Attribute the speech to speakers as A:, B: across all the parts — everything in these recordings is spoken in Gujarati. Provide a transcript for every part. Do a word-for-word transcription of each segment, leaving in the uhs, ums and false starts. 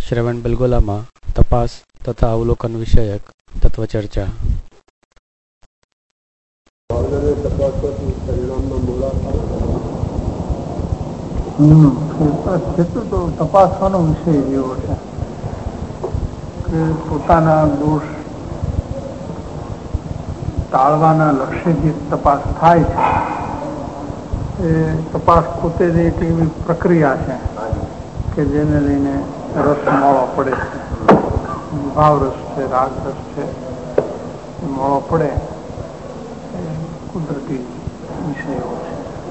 A: શ્રવણ બેલગોલામાં તપાસ તથા અવલોકન વિષયક તત્વચર્ચા.
B: તો તપાસવાનો વિષય એવો છે કે પોતાના દોષ ટાળવાના લક્ષ્ય જે તપાસ થાય છે એ તપાસ પોતે જ એક એવી પ્રક્રિયા છે કે જેને લઈને રસ મોળો પડે છે, ભાવ રસ છે, રાગ રસ છે, મોળો પડે એ કુદરતી વિષયો છે.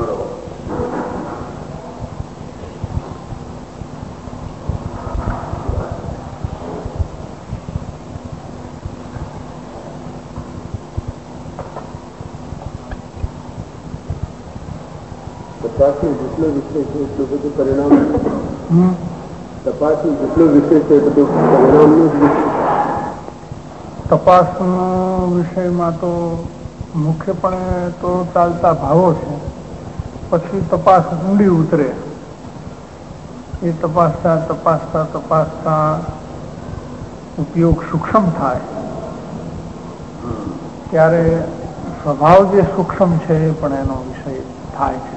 C: તપાસનો જેટલો વિષય છે એટલું બધું પરિણામ. તપાસનો જેટલો વિષય છે બધું પરિણામનું જ વિષય.
B: તપાસનો વિષયમાં તો મુખ્યપણે તો ચાલતા ભાવો છે. પછી તપાસ ઊંડી ઉતરે, એ તપાસતા તપાસતા તપાસતા ઉપયોગ સૂક્ષ્મ થાય ત્યારે સ્વભાવ જે સૂક્ષ્મ છે એ પણ એનો વિષય થાય છે.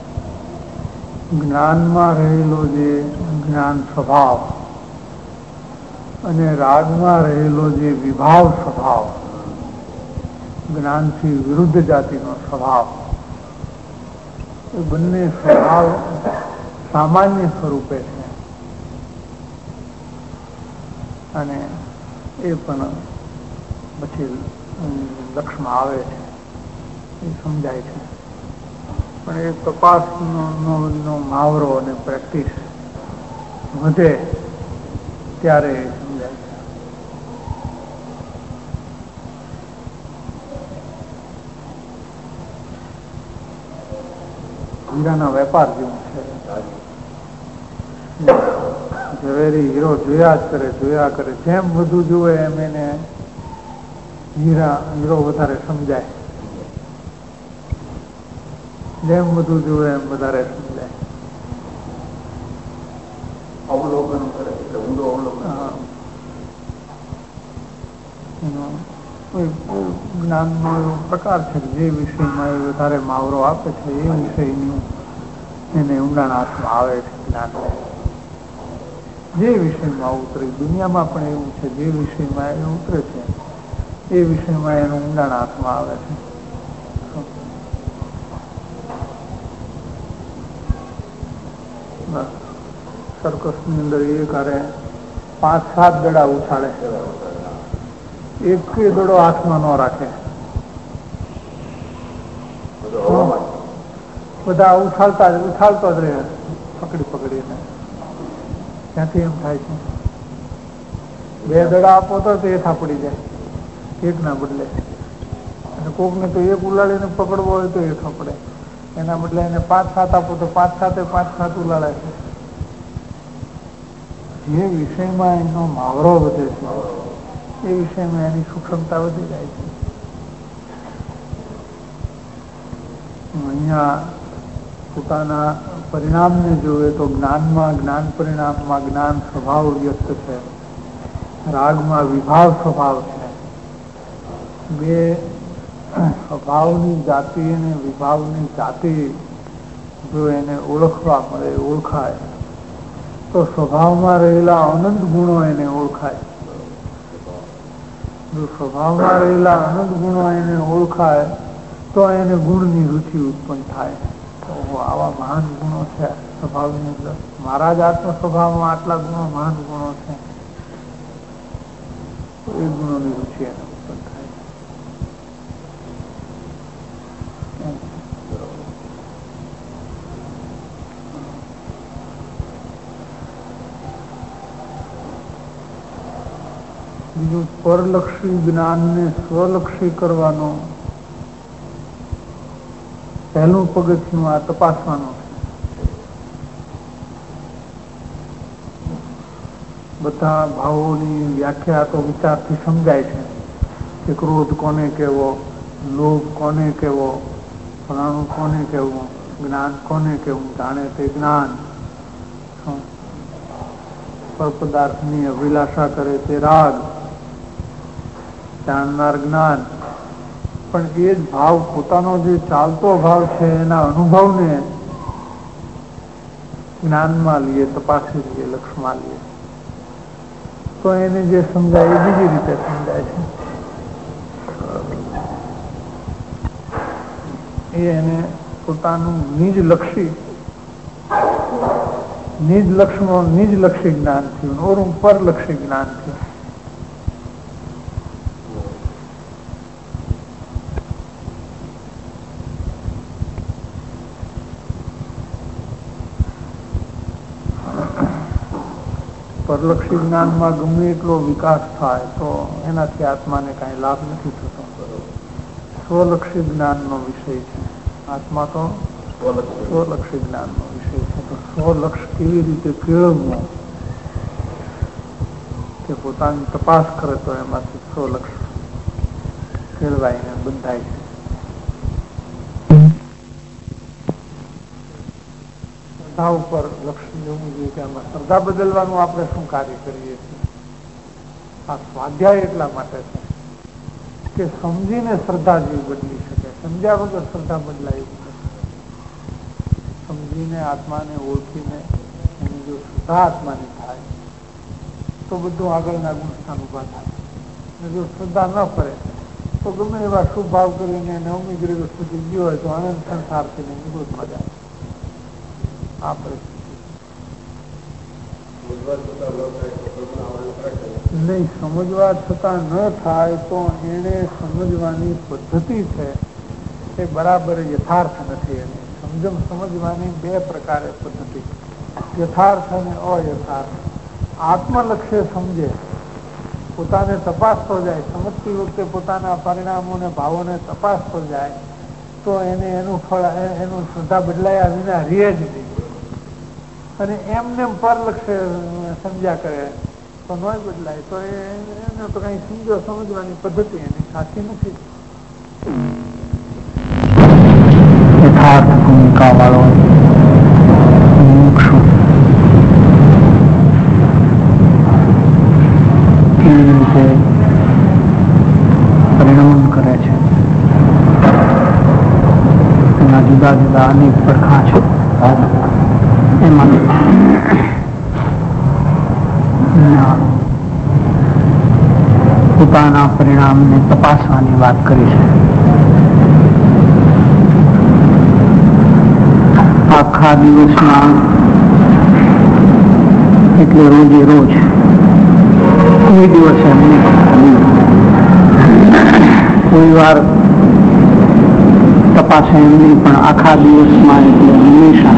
B: જ્ઞાનમાં રહેલો જે જ્ઞાન સ્વભાવ અને રાગમાં રહેલો જે વિભાવ સ્વભાવ, જ્ઞાનથી વિરુદ્ધ જાતિનો સ્વભાવ, એ બંને સ્વભાવ સામાન્ય સ્વરૂપે છે અને એ પણ પછી લક્ષમાં આવે છે, એ સમજાય છે. પણ એ તપાસનો નો મહાવરો અને પ્રેક્ટિસ વધે ત્યારે સમજાય છે. હીરાના વેપાર જેવું છે. ઝવેરી હીરો જોયા જ કરે જોયા કરે જેમ વધુ જુએ એમ એને હીરા હીરો વધારે સમજાય, જેમ બધું જોવે એમ વધારે સમજાય.
C: અવલોકન કરે એટલે ઊંડો અવલોકન.
B: જ્ઞાનનો એવો પ્રકાર છે જે વિષયમાં એ વધારે મહાવરો આપે છે એ વિષયનું એને ઊંડાણાથમાં આવે છે. જ્ઞાન જે વિષયમાં ઉતરે, દુનિયામાં પણ એવું છે, જે વિષયમાં એ ઉતરે છે એ વિષયમાં એનું ઊંડાણાથમાં આવે છે. સર્કસની અંદર એ કરે પાંચ સાત દડા ઉછાળે, એક દડો હાથમાં ન રાખે, બધા ઉછાળતા જ ઉછાળતો જ રહે પકડી પકડીને. ત્યાંથી એમ થાય છે બે દડા આપો તો એ થાપડી જાય એક ના બદલે, અને કોકને તો એક ઉલાડીને પકડવો હોય તો એ થાપડે, એના બદલે એને પાંચ સાત આપો તો પાંચ સાતે પાંચ સાત ઉલાડે છે. જે વિષયમાં એનો મહાવરો વધે છે એ વિષયમાં એની સૂક્ષ્મતા વધી જાય છે. અહીંયા પોતાના પરિણામને જોવે તો જ્ઞાનમાં જ્ઞાન પરિણામમાં જ્ઞાન સ્વભાવ વ્યક્ત છે, રાગમાં વિભાવ સ્વભાવ છે. બે સ્વભાવની જાતિ અને વિભાવની જાતિ જો એને ઓળખવા મળે, ઓળખાય તો સ્વભાવમાં રહેલા અનંત ગુણો એને ઓળખાય. જો સ્વભાવમાં રહેલા અનંત ગુણો એને ઓળખાય તો એને ગુણની રુચિ ઉત્પન્ન થાય. તો આવા મહાન ગુણો છે સ્વભાવની અંદર, મારા જ આત્મ સ્વભાવમાં આટલા ગુણો મહાન ગુણો છે, તો એ ગુણોની રુચિ એને ઉત્પન્ન થાય. બીજું પરલક્ષી જ્ઞાનને સ્વલક્ષી કરવાનો પહેલું પગથિયું આ તપાસવાનું છે. બધા ભાવોની વ્યાખ્યા તો વિચારથી સમજાય છે કે ક્રોધ કોને કહેવો, લોભ કોને કહેવો, ફલાણું કોને કહેવું, જ્ઞાન કોને કહેવું, જાણે તે જ્ઞાન. પર પદાર્થની અભિલાષા કરે તે રાગ, જાણનાર જ્ઞાન. પણ એ જ ભાવ પોતાનો જે ચાલતો ભાવ છે એના અનુભવને જ્ઞાનમાં લઈએ, તપાસી લઈએ, લક્ષમાં લઈએ તો એને જે સમજાય એ બીજી રીતે સમજાય છે. એ એને પોતાનું નિજ લક્ષી નિજ લક્ષનો નિજ લક્ષી જ્ઞાન થયું, ઓરું પરલક્ષી જ્ઞાન થયું. પરલક્ષી જ્ઞાનમાં ગમે એટલો વિકાસ થાય તો એનાથી આત્માને કાંઈ લાભ નથી થતો. સ્વલક્ષી જ્ઞાનનો વિષય છે આત્મા, તો સ્વલક્ષી જ્ઞાનનો વિષય છે. તો સ્વલક્ષ કેવી રીતે કેળવવું કે પોતાની તપાસ કરે તો એમાંથી સ્વલક્ષ કેળવાઈને બંધાય છે. શ્રદ્ધા ઉપર લક્ષ જોવું જોઈએ કે આમાં શ્રદ્ધા બદલવાનું આપણે શું કાર્ય કરીએ છીએ. આ સ્વાધ્યાય એટલા માટે છે કે સમજીને શ્રદ્ધા જેવી બદલી શકે. સમજ્યા વગર શ્રદ્ધા બદલાય એવું નથી. સમજીને આત્માને ઓળખીને એની જો શ્રદ્ધા આત્માની થાય તો બધું આગળના ગુણસ્થાન ઉભા થાય. અને જો શ્રદ્ધા ન કરે તો ગમે એવા શુભ ભાવ કરીને નવમી ગ્રેડ સુધી ગયો હોય તો અનંત સંસારથી નિવૃત્તમાં જાય. આ પરિસ્થિતિ નહીં. સમજવા છતાં ન થાય તો એને સમજવાની પદ્ધતિ છે એ બરાબર યથાર્થ નથી. એને સમજમ સમજવાની બે પ્રકારે પદ્ધતિ, યથાર્થ અને અયથાર્થ. આત્મલક્ષ્ય સમજે, પોતાને તપાસતો જાય, સમજતી વખતે પોતાના પરિણામોને ભાવોને તપાસતો જાય તો એને એનું ફળ, એનું શ્રદ્ધા બદલાયા વિના રહે જ નહીં. અને એમને પરલક્ષ્ય સમજ્યા કરે તો ન બદલાય તો એને તો કઈ સમજો સમજવાની પદ્ધતિ એની સાચી નથી. યથાર્થ ભૂમિકા વાળો મુક્ષુ કેવી રીતે પરિણમન કરે છે, એના જુદા જુદા અનેક પડખા છે. એમાં પોતાના પરિણામને તપાસવાની વાત કરી છે. આખા દિવસમાં એટલે રોજે રોજ કોઈ દિવસ એમને કોઈ વાર તપાસે એમની, પણ આખા દિવસમાં એટલે હંમેશા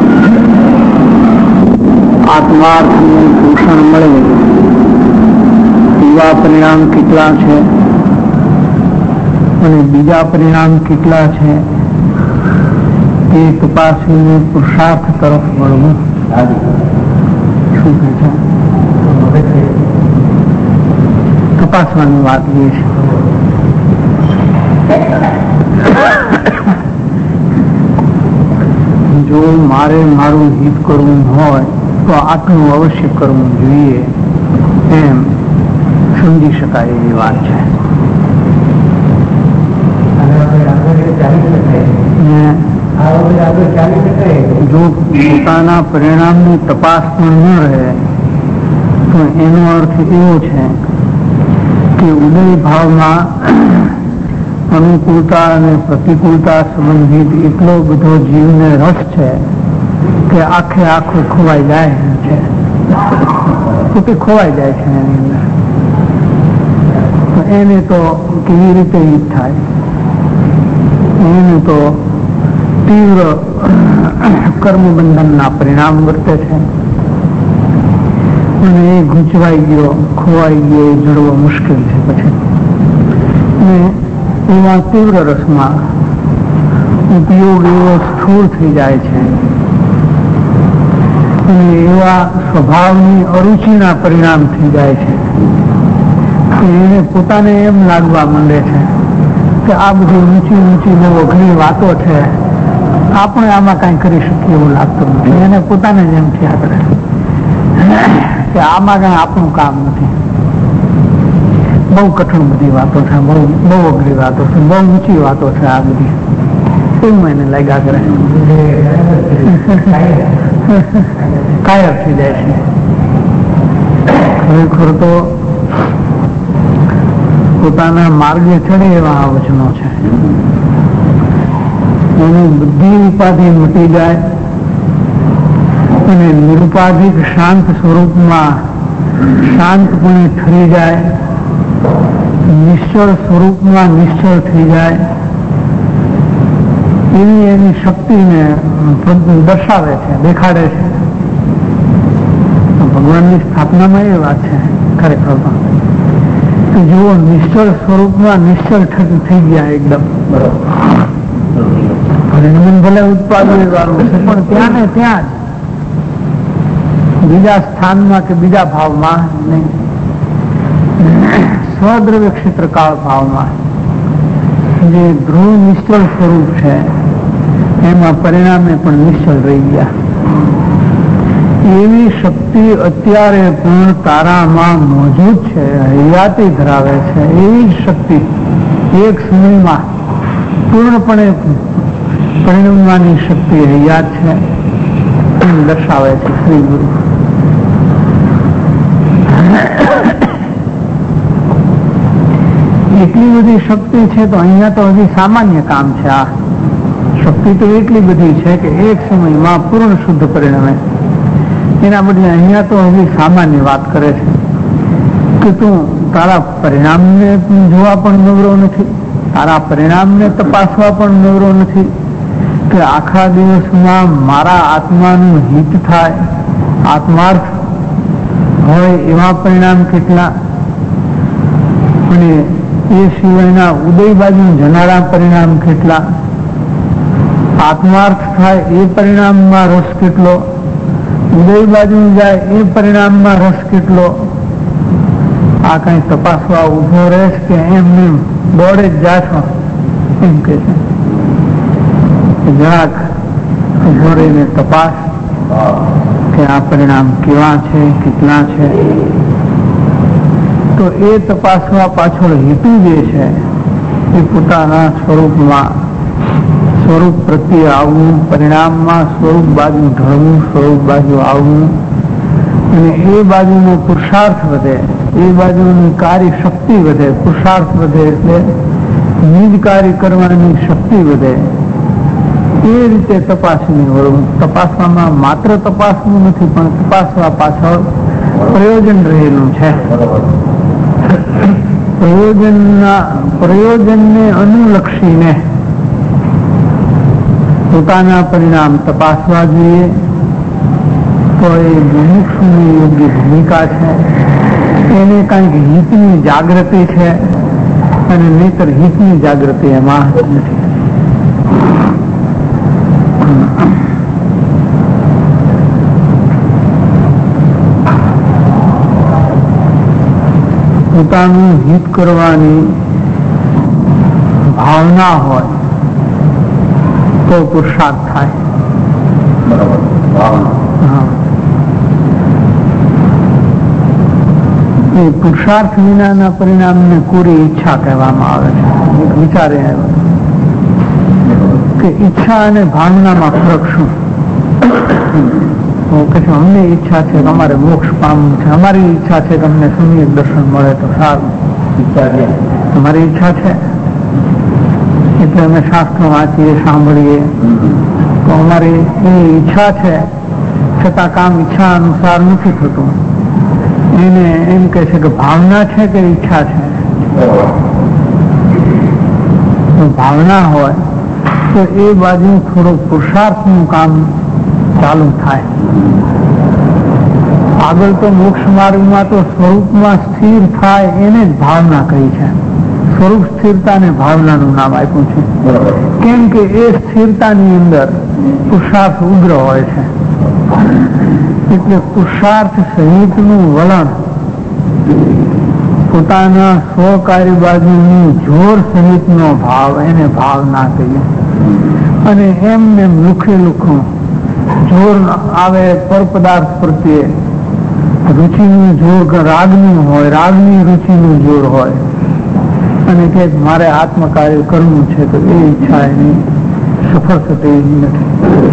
B: આત્માર્થનું પોષણ મળે એવા પરિણામ કેટલા છે અને બીજા પરિણામ કેટલા છે તે તપાસીને પુરુષાર્થ તરફ વળવું. શું કહે છે? તપાસવાની વાત એ છે. જો મારે મારું હિત કરવું હોય તો આટલું અવશ્ય કરવું જોઈએ એમ સમજી શકાય એવી વાત છે. જો પોતાના પરિણામની તપાસ પણ ન રહે તો એનો અર્થ એવો છે કે ઉદય ભાવમાં અનુકૂળતા અને પ્રતિકૂળતા સંબંધિત એટલો બધો જીવને રસ છે કે આખે આખું ખોવાઈ જાય છે, તો ખોવાઈ જાય છે એની અંદર. તો એને તો કેવી રીતે હિત થાય? એને તો તીવ્ર કર્મબંધનના પરિણામ વર્તે છે અને એ ગૂંચવાઈ ગયો, ખોવાઈ ગયો, એ જડવો મુશ્કેલ છે. પછી એવા તીવ્ર રસમાં ઉપયોગ એવો સ્થૂળ થઈ જાય છે અને એવા સ્વભાવની અરુચિના પરિણામ થઈ જાય છે કે એને પોતાને એમ લાગવા માંડે છે કે આ બધી ઊંચી ઊંચી બહુ અઘરી વાતો છે, આપણે આમાં કાંઈ કરી શકીએ એવું લાગતું નથી. એને પોતાને જ એમ થયા કરે. કે આમાં કઈ આપણું કામ નથી. બહુ કઠણ બધી વાતો છે, બહુ બહુ અઘરી વાતો છે, બહુ ઊંચી વાતો છે આ બધી, એવું એને લાગ્યા કરે, કાયર થઈ જાય છે. ખરેખર તો પોતાના માર્ગે ચડે એવા આ વચનો છે. એની બધી ઉપાધિ મટી જાય અને નિરુપાધિક શાંત સ્વરૂપમાં શાંતપણે ઠરી જાય, નિશ્ચળ સ્વરૂપમાં નિશ્ચળ થઈ જાય, એવી એની શક્તિને દર્શાવે છે, દેખાડે છે. ભગવાનની સ્થાપનામાં એ વાત છે ખરેખર કે જુઓ, નિશ્ચળ સ્વરૂપમાં નિશ્ચળ થઈ ગયા એકદમ. પરિણમન ભલે ઉત્પાદન વાળું છે, પણ ત્યાં ને ત્યાં જ, બીજા સ્થાનમાં કે બીજા ભાવમાં નહીં, સ્વદ્રવ્ય ક્ષેત્ર કાળ ભાવમાં જે ધ્રુવ નિશ્ચળ સ્વરૂપ છે એમાં પરિણામે પણ નિશ્ચળ રહી ગયા. એવી શક્તિ અત્યારે પણ તારામાં મોજૂદ છે, હયાતી ધરાવે છે. એવી જ શક્તિ એક સમયમાં પૂર્ણપણે પરિણમવાની શક્તિ હયાત છે એમ દર્શાવે છે શ્રી ગુરુ. એટલી બધી શક્તિ છે તો અહીંયા તો હજી સામાન્ય કામ છે. આ શક્તિ તો એટલી બધી છે કે એક સમયમાં પૂર્ણ શુદ્ધ પરિણમે. એના બદલે અહીંયા તો હજી સામાન્ય વાત કરે છે કે તું તારા પરિણામને જોવા પણ નવરો નથી, તારા પરિણામને તપાસવા પણ નવરો નથી કે આખા દિવસમાં મારા આત્માનું હિત થાય, આત્માર્થ હોય એવા પરિણામ કેટલા, અને એ સિવાયના ઉદય બાજુ જનારા પરિણામ કેટલા, આત્માર્થ થાય એ પરિણામમાં રસ કેટલો, ઉદય બાજુ જાય એ પરિણામમાં રસ કેટલો. આ કઈ તપાસવા ઉભો રહેશ કે એમને દોડે જ જાશો એમ કે છે. જરાક ઉભો રહીને તપાસ કે આ પરિણામ કેવા છે, કેટલા છે. તો એ તપાસવા પાછળ હેતુ જે છે એ પોતાના સ્વરૂપમાં, સ્વરૂપ પ્રત્યે આવવું, પરિણામમાં સ્વરૂપ બાજુ ઢળવું, સ્વરૂપ બાજુ આવવું, અને એ બાજુનો પુરુષાર્થ વધે, એ બાજુની કાર્ય શક્તિ વધે. પુરુષાર્થ વધે એટલે નિજ કાર્ય કરવાની શક્તિ વધે. એ રીતે તપાસની વળવું. તપાસવામાં માત્ર તપાસવું નથી, પણ તપાસવા પાછળ પ્રયોજન રહેલું છે. પ્રયોજનના પ્રયોજનને અનુલક્ષીને પોતાના પરિણામ તપાસવા જોઈએ. તો એ મુમુક્ષુની યોગ્ય ભૂમિકા છે. એને કંઈક હિતની જાગૃતિ છે અને નહીતર હિતની જાગૃતિ એમાં નથી. પોતાનું હિત કરવાની ભાવના હોય તો પુરુષાર્થ થાય. એ પુરુષાર્થ વિનાના પરિણામને કોરી ઈચ્છા કહેવામાં આવે છે. એક વિચારે કે ઈચ્છા અને ભાવનામાં ફરક શું? કે અમને ઈચ્છા છે કે અમારે મોક્ષ પામવું છે, અમારી ઈચ્છા છે કે અમને સમ્યક દર્શન મળે તો સારું. તમારી ઈચ્છા છે એટલે અમે શાસ્ત્રો વાંચીએ, સાંભળીએ, તો અમારી એ ઈચ્છા છે છતાં કામ ઈચ્છા અનુસાર નથી થતું. એને એમ કે છે કે ભાવના છે કે ઈચ્છા છે. ભાવના હોય તો એ બાજુ થોડું પુરુષાર્થનું કામ ચાલુ થાય. આગળ તો મોક્ષ માર્ગમાં તો સ્વરૂપમાં સ્થિર થાય એને જ ભાવના કહી છે. સ્વરૂપ સ્થિરતાને ભાવનાનું નામ આપ્યું છે. કેમ કે એ સ્થિરતાની અંદર પુરુષાર્થ ઉગ્ર હોય છે. એટલે પુરુષાર્થ સહિતનું વલણ પોતાના સ્વકાર્ય બાજુની જોર સહિતનો ભાવ એને ભાવના કહીએ. અને એમને લુખે લુખું જોર આવે પર પદાર્થ પ્રત્યે રુચિનું જોર રાગનું હોય, રાગની રુચિનું જોર હોય અને કે મારે આત્મકાર્ય કરવું છે તો એ ઈચ્છા એની સફળ થતી નથી.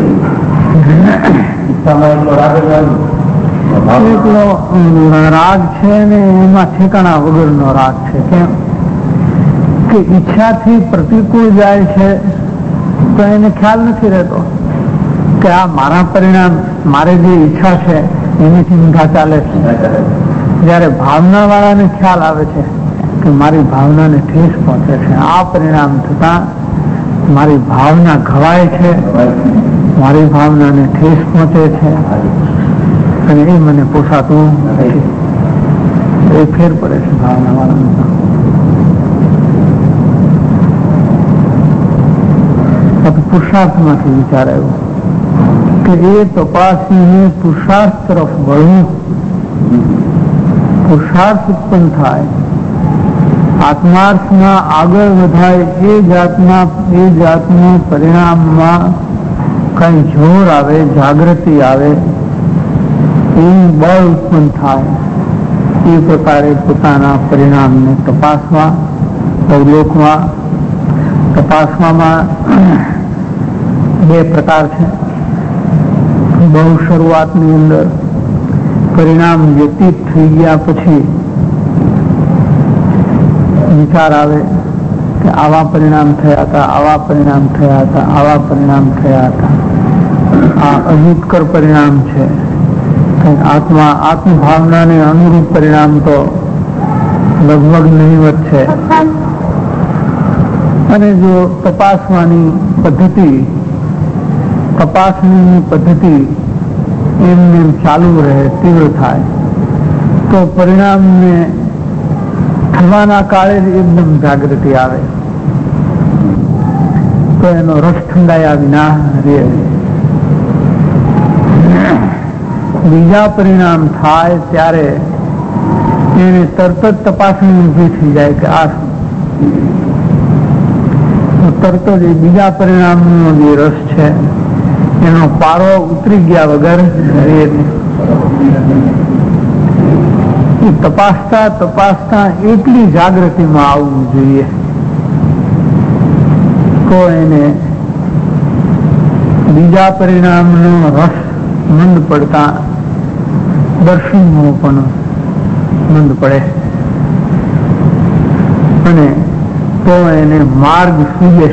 B: એટલો રાગ છે ને એમાં ઠેકાણા વગરનો રાગ છે. કેમ કે ઈચ્છાથી પ્રતિકૂળ જાય છે તો એને ખ્યાલ નથી રહેતો કે આ મારા પરિણામ, મારે જે ઈચ્છા છે એની ઊંધા ચાલે છે. જયારે ભાવના વાળાને ખ્યાલ આવે છે કે મારી ભાવનાને ઠેસ પહોંચે છે, આ પરિણામ થતા મારી ભાવના ઘવાય છે, મારી ભાવનાને ઠેસ પહોંચે છે અને એ મને પોસાતું નથી. એ ફેર પડે છે ભાવના વાળાનો. પુરુષાર્થમાંથી વિચાર આવ્યો કે એ તપાસીને પુરુષાર્થ તરફ વળવું, પુરુષાર્થ ઉત્પન્ન થાય, આત્માર્થમાં આગળ વધાય, એ જાતના એ જાતનું પરિણામમાં કઈ જોર આવે, જાગૃતિ આવે, એવું બળ ઉત્પન્ન થાય. એ પ્રકારે પોતાના પરિણામને તપાસવા, અવલોકવા. તપાસવામાં બે પ્રકાર છે. બહુ શરૂઆતની અંદર પરિણામ વ્યતીત થઈ ગયા પછી વિચાર આવે કે આવા પરિણામ થયા હતા, આવા પરિણામ થયા હતા, આવા પરિણામ થયા હતા. આ અહિતકર પરિણામ છે. આત્મા આત્મભાવનાને અનુરૂપ પરિણામ તો લગભગ નહીવત છે. અને જો તપાસવાની પદ્ધતિ, તપાસણીની પદ્ધતિ એમને ચાલુ રહે, તીવ્ર થાય, તો પરિણામને થવાના કાળે જ એકદમ જાગૃતિ આવે, તો એનો રસ ઠંડાયા વિના રહે. બીજા પરિણામ થાય ત્યારે એને તરત જ તપાસણી ઊભી થઈ જાય કે આ તરત જ બીજા પરિણામનો જે રસ છે એનો પારો ઉતરી ગયા વગર તપાસતા તપાસતા એટલી જાગૃતિમાં આવવું જોઈએ તો એને બીજા પરિણામનો રસ મંદ પડતા દર્શનનો પણ મંદ પડે અને તો એને માર્ગ સૂજે.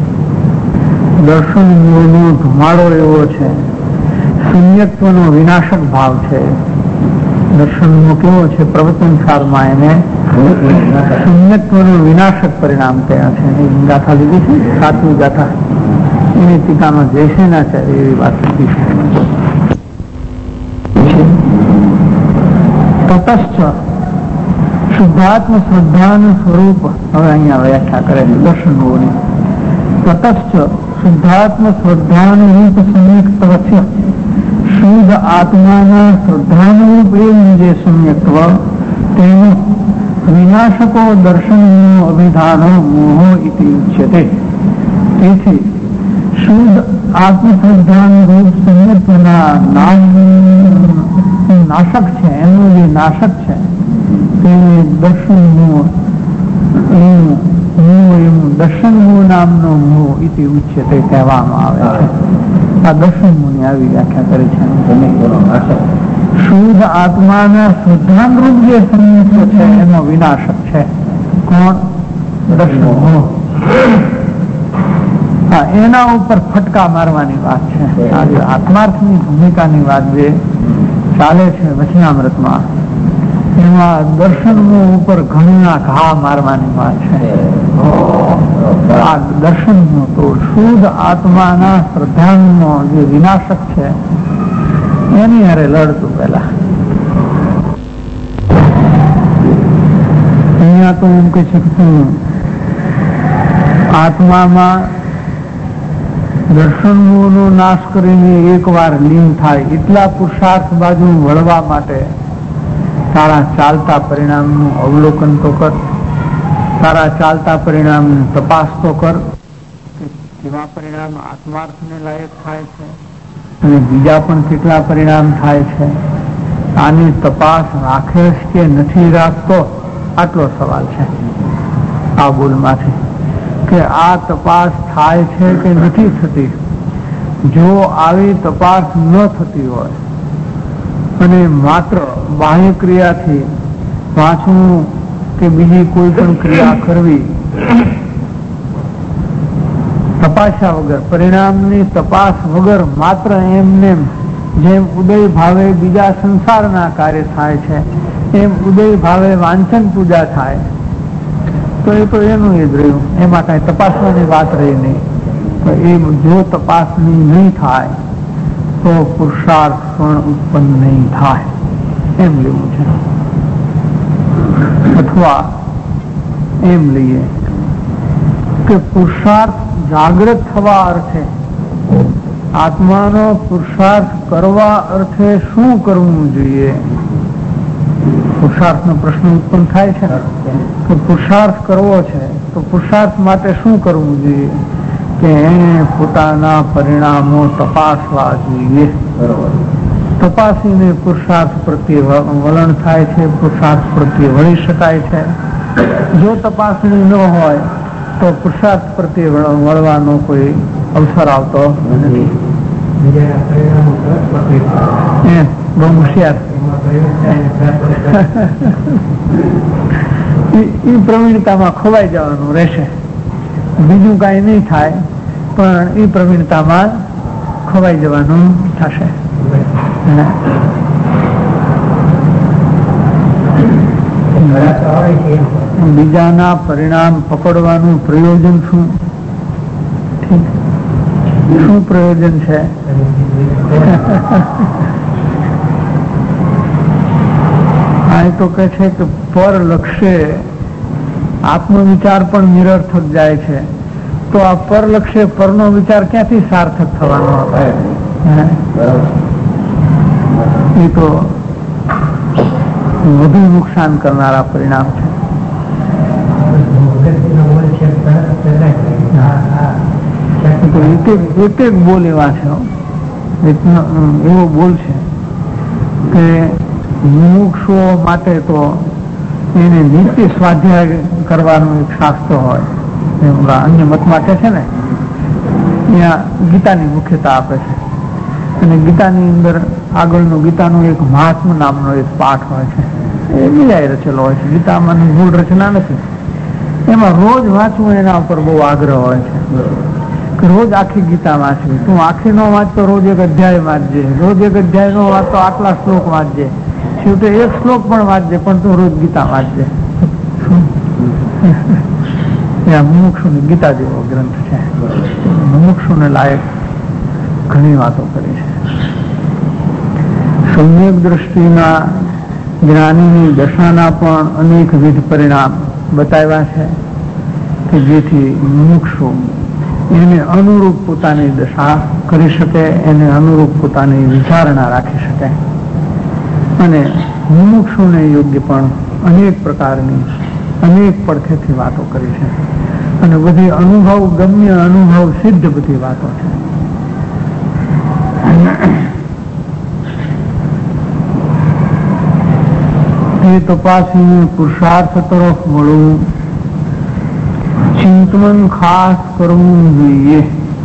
B: દર્શન નો ધુમાડો એવો છે, શૂન્યત્વનો વિનાશક ભાવ છે. દર્શનનો કેવો છે? પ્રવચનસારમાં એને શૂન્યત્વનું વિનાશક પરિણામ કયા છે. એની ગાથા લીધી છે, સાતમી ગાથા. એની ટીકામાં જયસેનાચાર્ય એવી વાત લીધી છે. તટસ્થ શુદ્ધાત્મ શ્રદ્ધાનું સ્વરૂપ હવે અહીંયા વ્યાખ્યા કરે છે દર્શનોની. તટસ્થ શુદ્ધાત્મ શ્રદ્ધાનું રૂપ સમ્યક્ત્વ છે. શુદ્ધ આત્માના શ્રદ્ધાનુરૂપ એવું જે સમ્યક્ત્વ તેનું વિનાશકો દર્શનનો અભિધાનો મોહો ઇતિ ઉચ્યતે. તેથી શુદ્ધ આત્મશ્રદ્ધાનું રૂપ સમ્યક્ત્વના નામ નાશક છે, એનું જે નાશક છે તેને દર્શનનું દર્શન નામનો મોહ ઇતિ ઉચ્યતે કહેવામાં આવે છે. આ દર્શન મુનિ આવી વ્યાખ્યા કરી છે. શુદ્ધ આત્માના શુદ્ધાનુરૂપ જે સમ્યક્ત્વ છે એનો વિનાશક છે. કોણ? દર્શન મોહ. હા, એના ઉપર ફટકા મારવાની વાત છે. આજે આત્માર્થની ભૂમિકાની વાત જે ચાલે છે વચનામૃતમાં, એમાં દર્શન ઉપર ઘણા ઘા મારવાની વાત છે. આ દર્શન તો શુદ્ધ આત્માના શ્રદ્ધાનો જે વિનાશક છે એની હારે લડતું પેલા. અહીંયા તો એમ કહી શકશું આત્મામાં દર્શનનો નાશ કરીને એક વાર લીન થાય એટલા પુરુષાર્થ બાજુ વળવા માટે તારા ચાલતા પરિણામનું અવલોકન તો કર, તારા ચાલતા પરિણામની તપાસ તો કર કે કેવા પરિણામ આત્માર્થને લાયક થાય છે અને બીજા પણ કેટલા પરિણામ થાય છે. આની તપાસ રાખે કે નથી રાખતો, આટલો સવાલ છે આ બોલમાંથી, કે આ તપાસ થાય છે કે નથી થતી. જો આવી તપાસ ન થતી હોય અને માત્ર બાહ્ય ક્રિયાથી વાંચવું કે બીજી કોઈ પણ ક્રિયા કરવી તપાસ્યા વગર, પરિણામની તપાસ વગર માત્ર એમને જેમ ઉદય ભાવે બીજા સંસારના કાર્ય થાય છે એમ ઉદય ભાવે વાંચન પૂજા થાય તો એ તો એનું એ જ રહ્યું, એમાં કઈ તપાસવાની વાત રહી નહીં. એ જો તપાસની નહીં થાય તો પુરુષાર્થ પણ ઉત્પન્ન નહીં થાય એમ લેવું છે. અથવા એમ લઈએ કે પુરુષાર્થ જાગૃત થવા અર્થે, આત્માનો પુરુષાર્થ કરવા અર્થે શું કરવું જોઈએ? પુરુષાર્થનો પ્રશ્ન ઉત્પન્ન થાય છે કે પુરુષાર્થ કરવો છે તો પુરુષાર્થ માટે શું કરવું જોઈએ? કે એને પોતાના પરિણામો તપાસવા જોઈએ. તપાસીને પુરુષાર્થ પ્રત્યે વલણ થાય છે, પુરુષાર્થ પ્રત્યે વળી શકાય છે. જો તપાસણી ન હોય તો પુરુષાર્થ પ્રત્યે વળવાનો કોઈ અવસર આવતો નથી. બહુ હોશિયાર. એ પ્રવીણતામાં ખોવાઈ જવાનું રહેશે, બીજું કઈ નહીં થાય પણ એ પ્રવીણતામાં ખોવાઈ જવાનું થશે. બીજાના પરિણામ પકડવાનું પ્રયોજન શું? શું પ્રયોજન છે? આ તો કહે છે કે પર લક્ષ્ય આત્મવિચાર પણ નિરર્થક જાય છે, તો આ પર લક્ષ્ય પરનો વિચાર ક્યાંથી સાર્થક થવાનો આપણે? એ તો વધુ નુકસાન કરનારા પરિણામ છે. એક એક બોલ એવા છે, એવો બોલ છે કે મુમુક્ષુઓ માટે તો એને નિત્ય સ્વાધ્યાય કરવાનું એક શાસ્ત્ર હોય, અન્ય મત માટે છે ને ત્યાં ગીતાની મુખ્યતા આપે છે. અને ગીતાની અંદર આગળનો ગીતાનો એક મહાત્મા નામનો એક પાઠ હોય છે, એ બીજાએ રચેલો હોય છે, ગીતામાં મૂળ રચના નથી. એમાં રોજ વાંચવું એના ઉપર બહુ આગ્રહ હોય છે કે રોજ આખી ગીતા વાંચવી. તું આખી નો વાંચતો રોજ એક અધ્યાય વાંચજે, રોજ એક અધ્યાય નો વાંચતો આટલા શ્લોક વાંચજે, છેવટે એક શ્લોક પણ વાંચજે પણ તું રોજ ગીતા વાંચજે. મુમુક્ષુની ગીતા જેવો ગ્રંથ છે, મુમુક્ષુને લાયક ઘણી વાતો કરી છે. સમ્યક દ્રષ્ટિના જ્ઞાનીની દશાના પણ અનેકવિધ પરિણામ બતાવ્યા છે કે જેથી મુમુક્ષુ એને અનુરૂપ પોતાની દશા કરી શકે, એને અનુરૂપ પોતાની વિચારણા રાખી શકે. અને મુમુક્ષુને યોગ્ય પણ અનેક પ્રકારની અનેક પડખેથી વાતો કરી છે અને બધી અનુભવ ગમ્ય અનુભવ સિદ્ધ બધી વાતો છે. એ તપાસીને પુરુષાર્થ તરફ વળવું, ચિંતન ખાસ કરવું જોઈએ.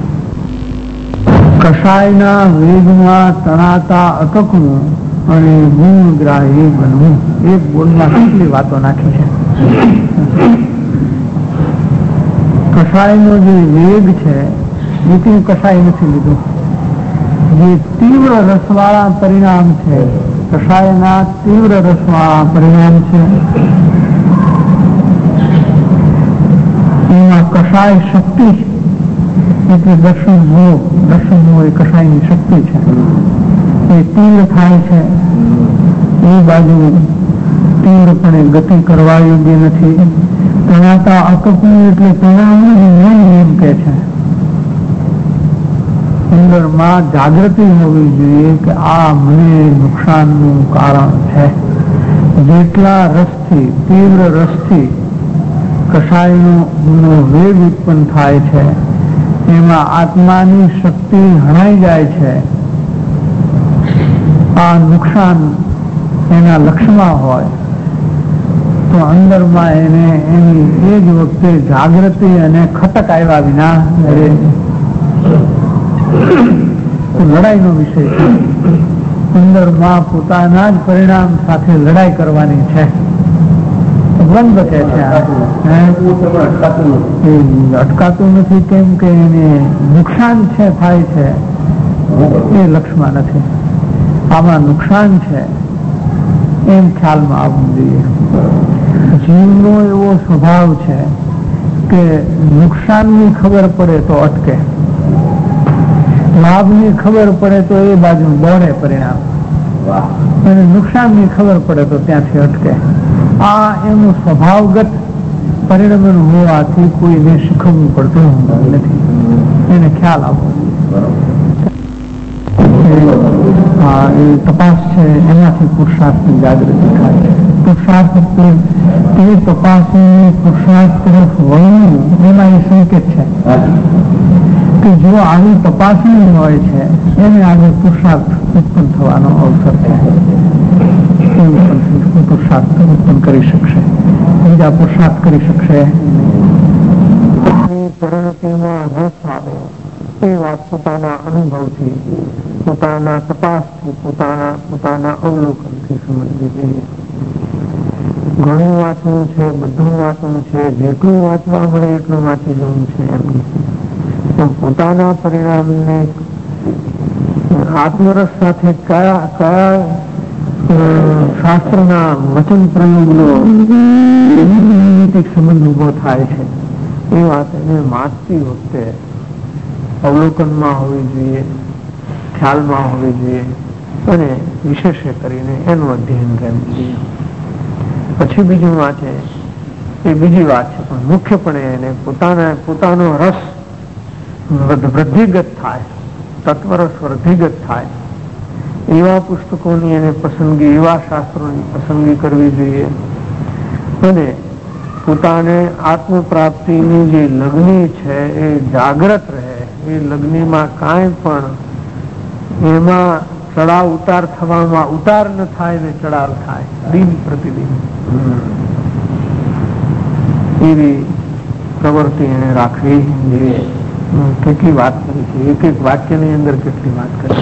B: કષાયના વેગમાં તણાતા અટકવું અને ગુણગ્રાહી બનવું. એક બોલમાં કેટલી વાતો નાખી છે. કષાયનો જે વેગ છે એ કષાય નથી લીધું, જે તીવ્ર રસવાળા પરિણામ છે, કષાયના તીવ્ર રસવાળા પરિણામ છે, એમાં કષાય શક્તિ એટલે દર્શન મોહ, દર્શન મોહ એ કષાયની શક્તિ છે. એ તીવ્ર થાય છે, એ બાજુ તીવ્રપણે ગતિ કરવા યોગ્ય નથી. તણાતા અટકવું એટલે પરિણામનું નિયમ એમ કે છે. અંદરમાં જાગૃતિ હોવી જોઈએ કે આ મને નુકસાનનું કારણ છે. જેટલા રસથી, તીવ્ર રસથી કષાયનો વેગ ઉત્પન્ન થાય છે એમાં આત્માની શક્તિ હણાઈ જાય છે. આ નુકસાન એના લક્ષમાં હોય તો અંદરમાં એને એની એ જ વખતે જાગૃતિ અને ખટક આવ્યા વિના લડાઈનો વિષય છે. અંદરમાં પોતાના જ પરિણામ સાથે લડાઈ કરવાની છે. દ્વંદ્વ કે છે અટકાતું નથી, કેમ કે એને નુકસાન છે થાય છે એ લક્ષમાં નથી. આમાં નુકસાન છે એમ ખ્યાલમાં આવવું જોઈએ. જીવનો એવો સ્વભાવ છે કે નુકસાનની ખબર પડે તો અટકે, લાભની ખબર પડે તો એ બાજુ દોડે પરિણામ, અને નુકસાનની ખબર પડે તો ત્યાંથી અટકે. આ એનું સ્વભાવગત પરિણમન હોવાથી કોઈને શીખવવું પડતું નથી, એને ખ્યાલ આવવો. હા, એ તપાસ છે, એનાથી પુરુષાર્થની જાગૃતિ થાય છે. પુરુષાર્થ એ તપાસની પુરુષાર્થ તરફ વળવું એમાં એ સંકેત છે કે જો આવી તપાસણી હોય છે એને આજે પુરુષાર્થ ઉત્પન્ન થવાનો અવસર છે. પુરુષાર્થ ઉત્પન્ન કરી શકશે, બીજા પુરુષાર્થ કરી શકશે. પરિણતિમાં રસ આવે એ વાત પોતાના અનુભવથી, પોતાના તપાસથી, પોતાના પોતાના અવલોકનથી સમજવી જોઈએ. ઘણું વાંચવું છે, બધું વાંચવું છે, જેટલું વાંચવા મળે એટલું વાંચી જવું છે એમ પણ પોતાના પરિણામને આત્મરસ સાથે કયા કયા શાસ્ત્રના વચન પ્રયોગનો સંબંધ ઉભો થાય છે એ વાત એને વાંચતી વખતે અવલોકનમાં હોવી જોઈએ, ખ્યાલમાં હોવી જોઈએ, અને વિશેષ કરીને એનું અધ્યયન રહેવું જોઈએ. પછી બીજું વાંચે એ બીજી વાત છે, પણ મુખ્યપણે એને પોતાના પોતાનો રસ વૃદ્ધિગત થાય, તત્વરસ વૃદ્ધિગત થાય એવા પુસ્તકોની એને પસંદગી, એવા શાસ્ત્રોની પસંદગી કરવી જોઈએ. અને પોતાને આત્મ પ્રાપ્તિની જે લગ્ની છે એ જાગ્રત રહે, એ લગ્નીમાં કાંઈ પણ એમાં ચડાવ ઉતાર થવામાં ઉતાર ન થાય ને ચડાવ થાય દિન પ્રતિદિન એવી પ્રવૃત્તિ એને રાખવી જોઈએ. કેટલી વાત કરી છે, એક એક વાક્યની અંદર કેટલી વાત કરી.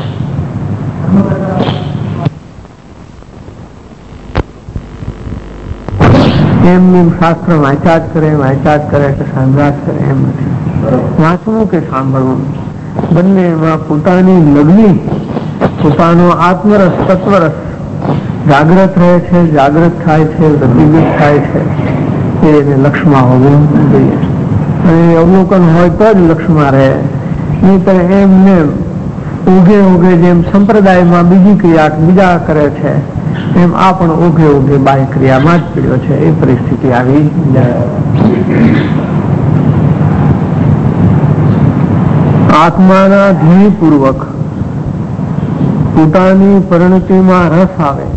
B: એમનું શાસ્ત્ર વાંચ્યા જ કરે વાંચ્યા જ કરે કે સાંભળ્યા જ કરે એમ નથી. વાંચવું કે સાંભળવું બંને એમાં પોતાની લગ્ની, પોતાનો આત્મરસ તત્વરસ જાગ્રત રહે છે, જાગ્રત થાય છે, વૃદ્ધિગત થાય છે, એને લક્ષમાં હોવું જોઈએ. અને અવલોકન હોય તો જ લક્ષમાં રહે, નહીતર એમને ઉગે ઉગે જેમ સંપ્રદાયમાં બીજી ક્રિયા બીજા કરે છે એમ આ પણ ઉગે ઉગે બાહ્ય ક્રિયામાં જ પીડ્યો છે. એ પરિસ્થિતિ આવી જાય. આત્માના ધ્યેયપૂર્વક પોતાની પરિણતિમાં રસ આવે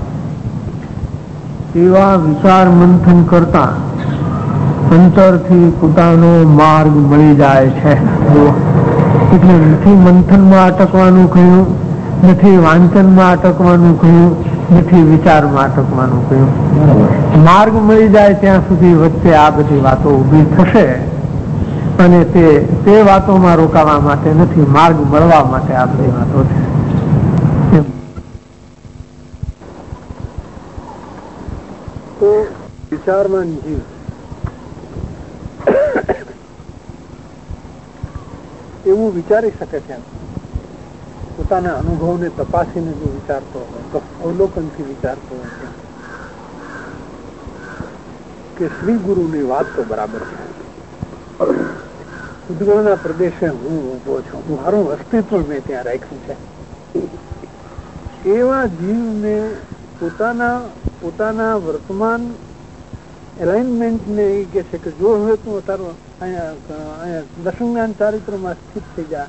B: એવા વિચાર મંથન કરતા અંતરથી પોતાનો માર્ગ મળી જાય છે. એટલે નથી મંથનમાં અટકવાનું કહ્યું, નથી વાંચનમાં અટકવાનું કહ્યું, નથી વિચારમાં અટકવાનું કહ્યું. માર્ગ મળી જાય ત્યાં સુધી વચ્ચે આ બધી વાતો ઊભી થશે, અને તે તે વાતોમાં રોકાવા માટે નથી, માર્ગ મળવા માટે આ બધી વાતો છે. તો વિચારમાં જીવ એવું વિચારી શકે છે, પોતાના અનુભવને તપાસીને જો વિચારતો હોય તો અવલોકનથી વિચારતો હોય કે શ્રી ગુરુની વાત તો બરાબર છે, ઉદ્ગલના પ્રદેશે હું ઉભો છું, મારું અસ્તિત્વ મેં ત્યાં રાખ્યું છે. એવા જીવને પોતાના પોતાના વર્તમાન એલાઇનમેન્ટને એ કે છે કે જો હવે તું તારો અહીંયા અહીંયા દર્શનજ્ઞાન ચારિત્રમાં સ્થિત થઈ જાય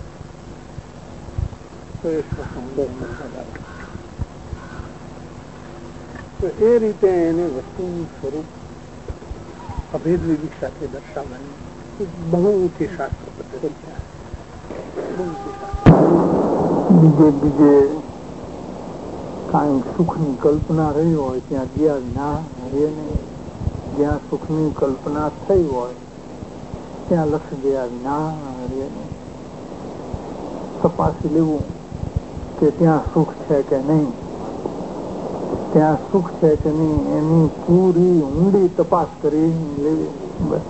B: તો એ તો એ રીતે એને વસ્તુનું સ્વરૂપ અભેદ વિવેક સાથે દર્શાવવાની બહુ ઊંચી શાસ્ત્ર પદ્ધતિ છે. બીજે બીજે કાંઈક સુખની કલ્પના રહી હોય ત્યાં ગયા વિના રહે નહીં. જ્યાં સુખની કલ્પના થઈ હોય ત્યાં લક્ષ ગયા વિના રહે નહીં. તપાસી લેવું કે ત્યાં સુખ છે કે નહીં, ત્યાં સુખ છે કે નહીં એની પૂરી ઊંડી તપાસ કરી લેવી. બસ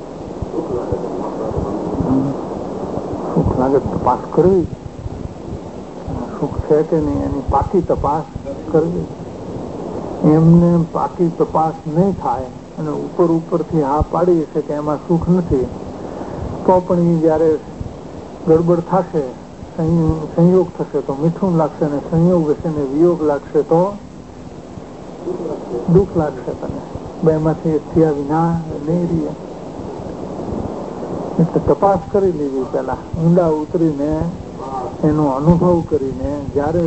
B: સુખ લાગે તપાસ કરવી, સુખ છે કે નહીં એની પાકી તપાસ કરવી. એમને પાકી તપાસ નહીં થાય અને ઉપર ઉપરથી હા પાડી છે કે એમાં સુખ નથી, તો પણ એ જયારે ગડબડ થશે, સંયોગ થશે તો મીઠું લાગશે, ને સંયોગ હશે ને વિયોગ લાગશે તો દુઃખ લાગશે. તને બે માંથી એક થયા વિના નહીં રહીએ. એટલે તપાસ કરી લેવી પેલા, ઊંડા ઉતરીને એનો અનુભવ કરીને જયારે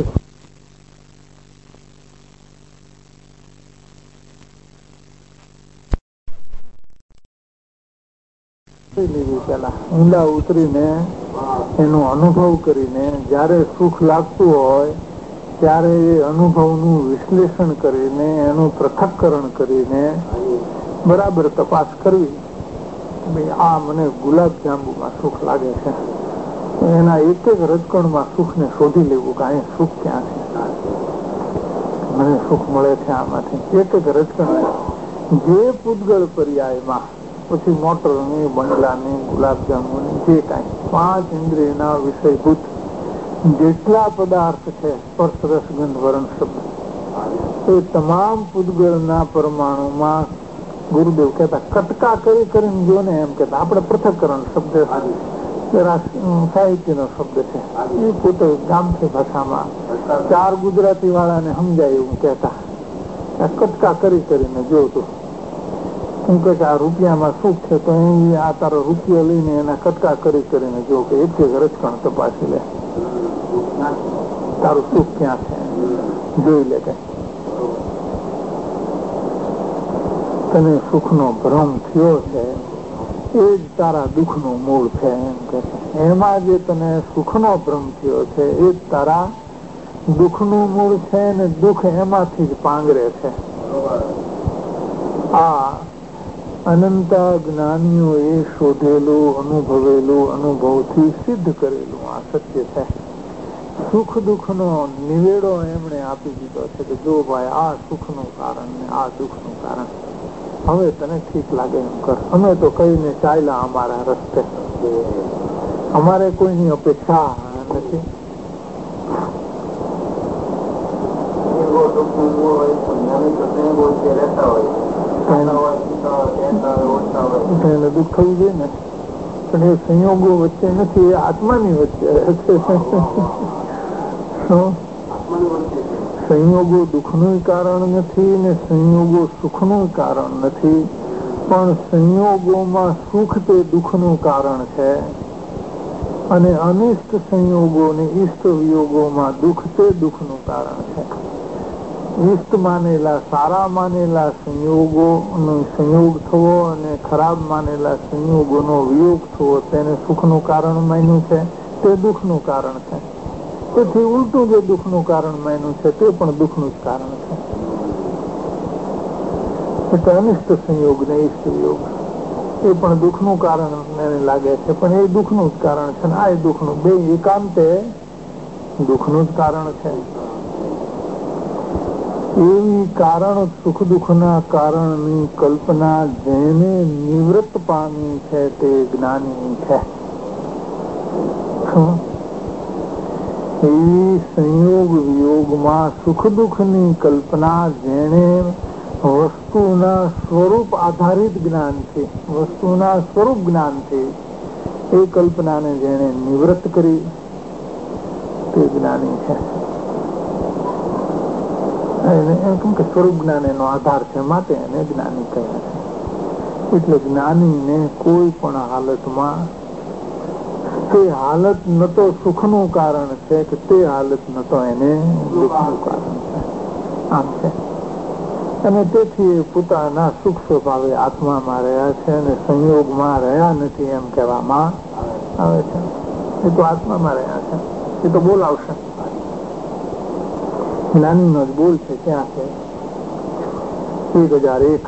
B: લેવી પેલા ઊંડા ઉતરીને એનો અનુભવ કરીને જયારે સુખ લાગતું હોય ત્યારે એ અનુભવનું વિશ્લેષણ કરીને એનું પૃથક્કરણ કરીને બરાબર તપાસ કરવી. ભાઈ આ મને ગુલાબ જાંબુમાં સુખ લાગે છે, એના એક એક રજકણમાં સુખ ને શોધી લેવું કે અહીં સુખ ક્યાં છે, મને સુખ મળે છે આમાંથી. એક એક રજકણ જે પૂતગળ પર્યાયમાં પછી મોટર ની, બંગલા ની, ગુલાબ જાંબુ ની, જે કાંઈ પાંચ ઇન્દ્રિયના વિષયભૂત જેટલા પદાર્થ છે, સ્પર્શ રસ ગંધ વરણ શબ્દ, એ તમામ પૂતગળના પરમાણુમાં ગુરુદેવ કહેતા કટકા કરી કરીને જો ને એમ કહેતા. આપણે પૃથક્કરણ શબ્દ સાહિત્યનો શબ્દ છે, એ પોતે ગામઠી ભાષામાં ચાર ગુજરાતી વાળાને સમજાય એવું કહેતા. કટકા કરી કરીને જોતું હું કે આ રૂપિયામાં સુખ છે તો આ તારો રૂપિયો લઈને એના કટકા કરી કરીને જો કે એક એક રચકણ તપાસી લે, તારું સુખ ક્યાં છે જોઈ લે. કે તને સુખ નો ભ્રમ થયો છે એ જ તારા દુઃખ નું મૂળ છે એમ કે એમાં જે તને સુખ નો ભ્રમ થયો છે એ જ તારા દુઃખ નું મૂળ છે, ને દુઃખ એમાંથી જ પાંગરે છે. આ અનંત જ્ઞાનીઓ એ શોધેલું, અનુભવેલું, અનુભવથી સિદ્ધ કરેલું આ સત્ય છે. સુખ દુઃખ નો નિવેડો એમણે આપી દીધો છે કે જો ભાઈ આ સુખ નું કારણ ને આ દુઃખ નું કારણ, હવે તને ઠીક લાગે એમ કર. અમે તો કહીને ચાલ્યા અમારા રસ્તે, અમારે કોઈની અપેક્ષા નથી. એને દુઃખ થવું જોઈએ ને, પણ એ સંયોગો વચ્ચે નથી, એ આત્માની વચ્ચે સંયોગો દુઃખનું કારણ નથી ને સંયોગો સુખનું કારણ નથી, પણ સંયોગોમાં સુખ તે દુઃખનું કારણ છે, અને અનિષ્ટ સંયોગો ને ઈષ્ટ વિયોગોમાં દુઃખ તે દુઃખનું કારણ છે. ઈષ્ટ માનેલા, સારા માનેલા સંયોગો નો સંયોગ થવો અને ખરાબ માનેલા સંયોગો નો વિયોગ થવો તેને સુખનું કારણ માન્યું છે, તે દુઃખનું કારણ છે. તેથી ઉલટું જે દુઃખનું કારણ માન્યું છે તે પણ દુઃખનું જ કારણ છે. એટલે અનિષ્ટ સંયોગ ને ઈષ્ટ વિયોગ એ પણ દુઃખનું કારણ મને લાગે છે, પણ એ દુઃખનું જ કારણ છે, આ એ દુઃખનું, બે એકાંતે દુઃખનું જ કારણ છે. એવી કારણ સુખ દુઃખના કારણની કલ્પના જેને નિવૃત્ત પામી છે તે જ્ઞાની છે. એવી સંયોગ વિયોગમાં સુખ દુઃખની કલ્પના જેને વસ્તુના સ્વરૂપ આધારિત જ્ઞાનથી, વસ્તુના સ્વરૂપ જ્ઞાનથી એ કલ્પનાને જેને નિવૃત્ત કરી તે જ્ઞાની છે. કેમ કે સ્વરૂપ જ્ઞાન એનો આધાર છે, માટે એને જ્ઞાની કહ્યા છે. એટલે જ્ઞાનીને કોઈ પણ હાલતમાં તે હાલત ન તો સુખનું કારણ છે કે તે હાલત ન તો એને દુઃખનું કારણ છે, આમ છે. અને તેથી પોતાના સુખ સ્વભાવે આત્મામાં રહ્યા છે અને સંયોગમાં રહ્યા નથી એમ કહેવામાં આવે છે. એ તો આત્મામાં રહ્યા છે, એ તો બોલાવશે. જ્ઞાનીનો જ બોલ છે. ક્યાં છે? એક હજાર એક.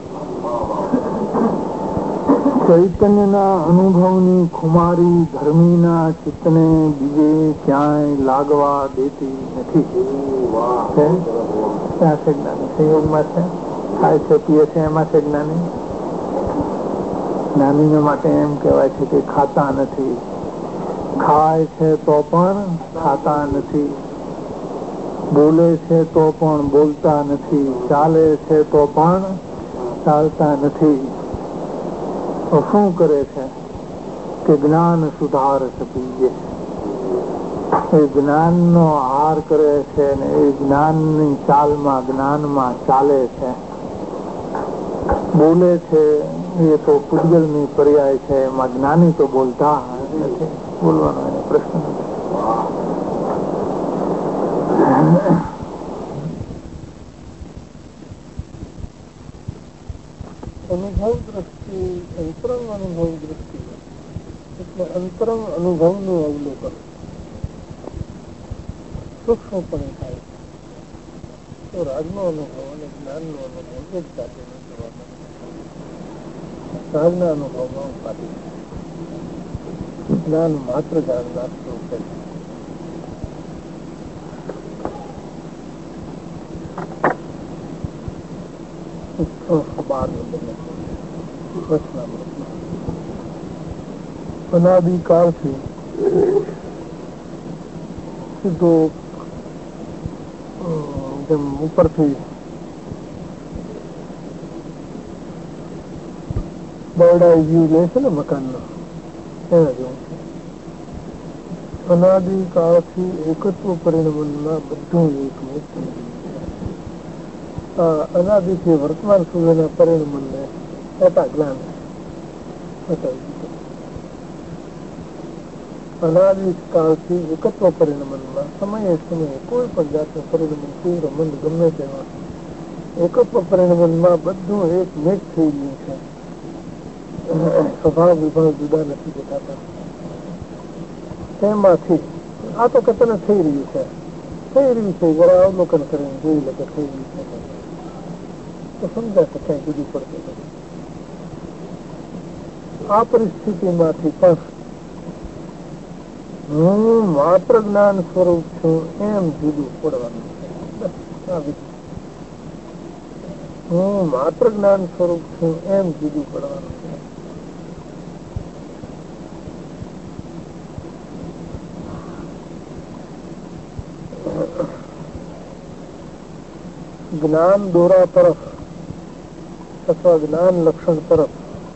B: ચૈતન્યના અનુભવની ખુમારી ધર્મીના ચિત્તને બીજે ક્યાંય લાગવા દેતી નથી. ક્યાં છે જ્ઞાની? સંયોગમાં છે, ખાય છે, પીએ છે, એમાં છે જ્ઞાની. જ્ઞાનીને માટે એમ કહેવાય છે કે ખાતા નથી. ખાય છે તો પણ ખાતા નથી, બોલે છે તો પણ બોલતા નથી, ચાલે છે તો પણ ચાલતા નથી. તો શું કરે છે કે જ્ઞાન સુધાર પીએ. એ જ્ઞાનનો આહાર કરે છે ને એ જ્ઞાનની ચાલમાં જ્ઞાનમાં ચાલે છે. બોલે છે એ તો પૂજ્યલની પર્યાય છે, એમાં જ્ઞાની તો બોલતા નથી. બોલવાનો એને પ્રશ્ન નથી. અનુભવ દ્રષ્ટિ, અંતરંગ અનુભવ દ્રષ્ટિ એટલે અંતરંગ અનુભવનું અવલોકન સૂક્ષ્મપણે થાય તો રાગનો અનુભવ અને જ્ઞાનનો અનુભવ એક સાથે રાગના અનુભવમાં ઉપાધિ, જ્ઞાન માત્ર જાણનાર સ્વરૂપે. અનાદિકાળથી સીધો જેમ ઉપરથી બરડાઈ વ્યૂ લે છે ને મકાનનો, એના જેવું છે. અનાદિકાળથી એકત્વ પરિણમનમાં બધું એકમુખ થઈ ગયું છે. અનાદિથી વર્તમાન સુધીના પરિણમને હતા જ્ઞાન બતાવી દીધું. અનાદિકાળથી એકત્વ પરિણમનમાં સમયે સમયે કોઈ પણ જાતનું પરિણમન તીવ્ર મંદ ગમે તેમાં એકત્વ પરિણમનમાં બધું એક મેચ થઈ ગયું છે. સ્વભાવ વિભાવ જુદા નથી દેખાતા. તેમાંથી આ તો કતન થઈ રહ્યું છે થઈ રહ્યું છે જરા અવલોકન કરીને જોઈ લે કે થઈ રહ્યું છે તો સમજાય કે ક્યાંય જુદું પડતું નથી. આ પરિસ્થિતિમાંથી પણ હું માત્ર જ્ઞાન સ્વરૂપ છું એમ જુદું પડવાનું છે. હું માત્ર જ્ઞાન સ્વરૂપ છું એમ જુદું પડવાનું છે. જ્ઞાન દોરા તરફ અથવા જ્ઞાન લક્ષણ તરફ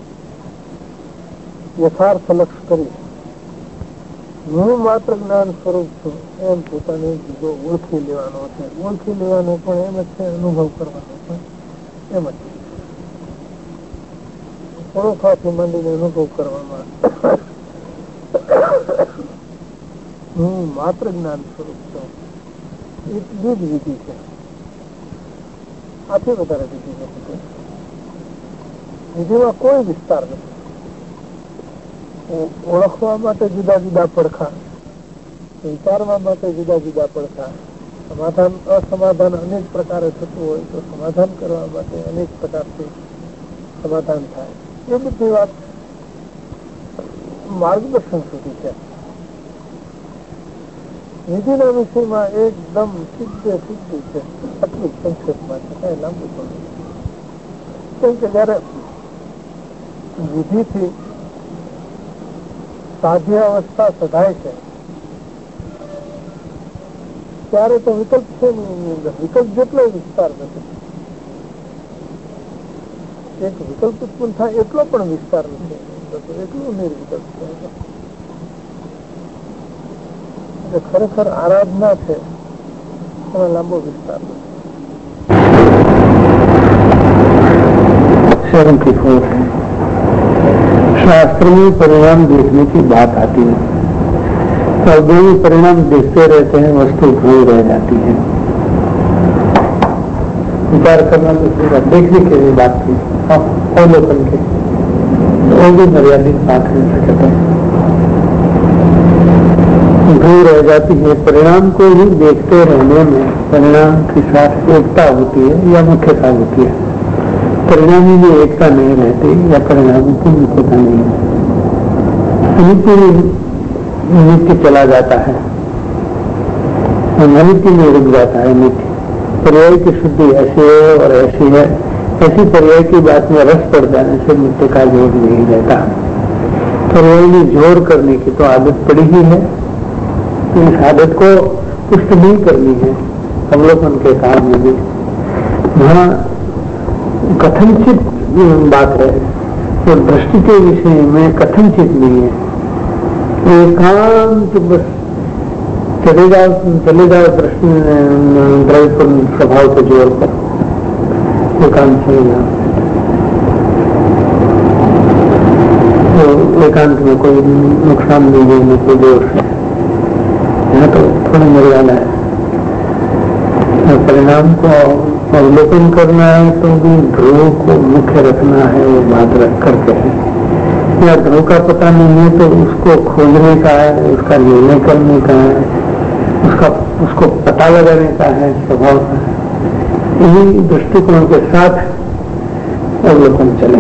B: યથાર્થ લક્ષ કરી હું માત્ર જ્ઞાન સ્વરૂપ છું એમ પોતાને જુદો ઓળખી લેવાનો છે. ઓળખી લેવાનો પણ એમ જ છે, અનુભવ કરવાનો પણ એમ જ. ઓળખવાથી માંડીને અનુભવ કરવામાં હું માત્ર જ્ઞાન સ્વરૂપ છું એટલી જ વિધિ છે. આથી વધારે વિધિ નથી. વિધિમાં કોઈ વિસ્તાર નથી. ઓળખવા માટે જુદા જુદા પડખા, વિચારવા માટે જુદા જુદા પડખા, સમાધાન અસમાધાન અનેક પ્રકારે થતું હોય તો સમાધાન કરવા માટે અનેક પ્રકારથી સમાધાન થાય. એ બધી વાત માર્ગદર્શન સુધી છે. વિધિના વિષયમાં એકદમ સિદ્ધ સિદ્ધ છે. આટલું સંક્ષેપમાં છે, કઈ લાંબુ પણ કેમ કે જયારે વિધિથી સાધ્ય અવસ્થા સધાય છે ત્યારે તો વિકલ્પ છે ને એની અંદર વિકલ્પ જેટલો વિસ્તાર નથી. એક વિકલ્પ ઉત્પન્ન થાય એટલો પણ વિસ્તાર નથી, એટલું નિર્વિકલ્પ છે. એટલે ખરેખર આરાધના છે એનો લાંબો વિસ્તાર નથી.
D: शास्त्र में परिणाम देखने की बात आती है तो दो परिणाम देखते रहते हैं, वस्तु भूल रह जाती है. विचार करना दूसरी बात, देखने की भी बात थी अवलोकन की, वो भी मर्यादित बात है. ध्रुव रह जाती है। परिणाम को ही देखते रहने में परिणाम के साथ एकता होती है या मुख्यता होती है। परिणामी में एकता नहीं रहती या परिणाम की मुख्यता नहीं है। नित्य नित्य चला जाता है, अनित्य में रुक जाता है। नित्य पर्याय की शुद्धि ऐसी है और ऐसी है, ऐसी पर्याय की बात में रस पड़ जाने से नित्य का जोर नहीं रहता। पर्याय में जोर करने की तो आदत पड़ी ही है, इस आदत को पुष्ट नहीं करनी है। अवलोकन के काम में भी वहाँ कथनचित बात है, तो दृष्टि के विषय में कथनचित नहीं है। एकांत बस चले जाओ चले जाओ दृष्टि द्रव्यपूर्ण स्वभाव को जोड़ कर एकांत चले जाओ, तो एकांत में कोई नुकसान नहीं है, न कोई दोष है। यहाँ तो थोड़ी मर्यादा है। परिणाम को अवलोकन करना है तो भी ध्रुव को मुख्य रखना है, वो बात रख करके है। या ध्रुव का पता नहीं है तो उसको खोजने का है, उसका निर्णय करने का है, उसका उसको पता लगाने का है, स्वभाव का है। इन्हीं दृष्टिकोण के साथ अवलोकन चले।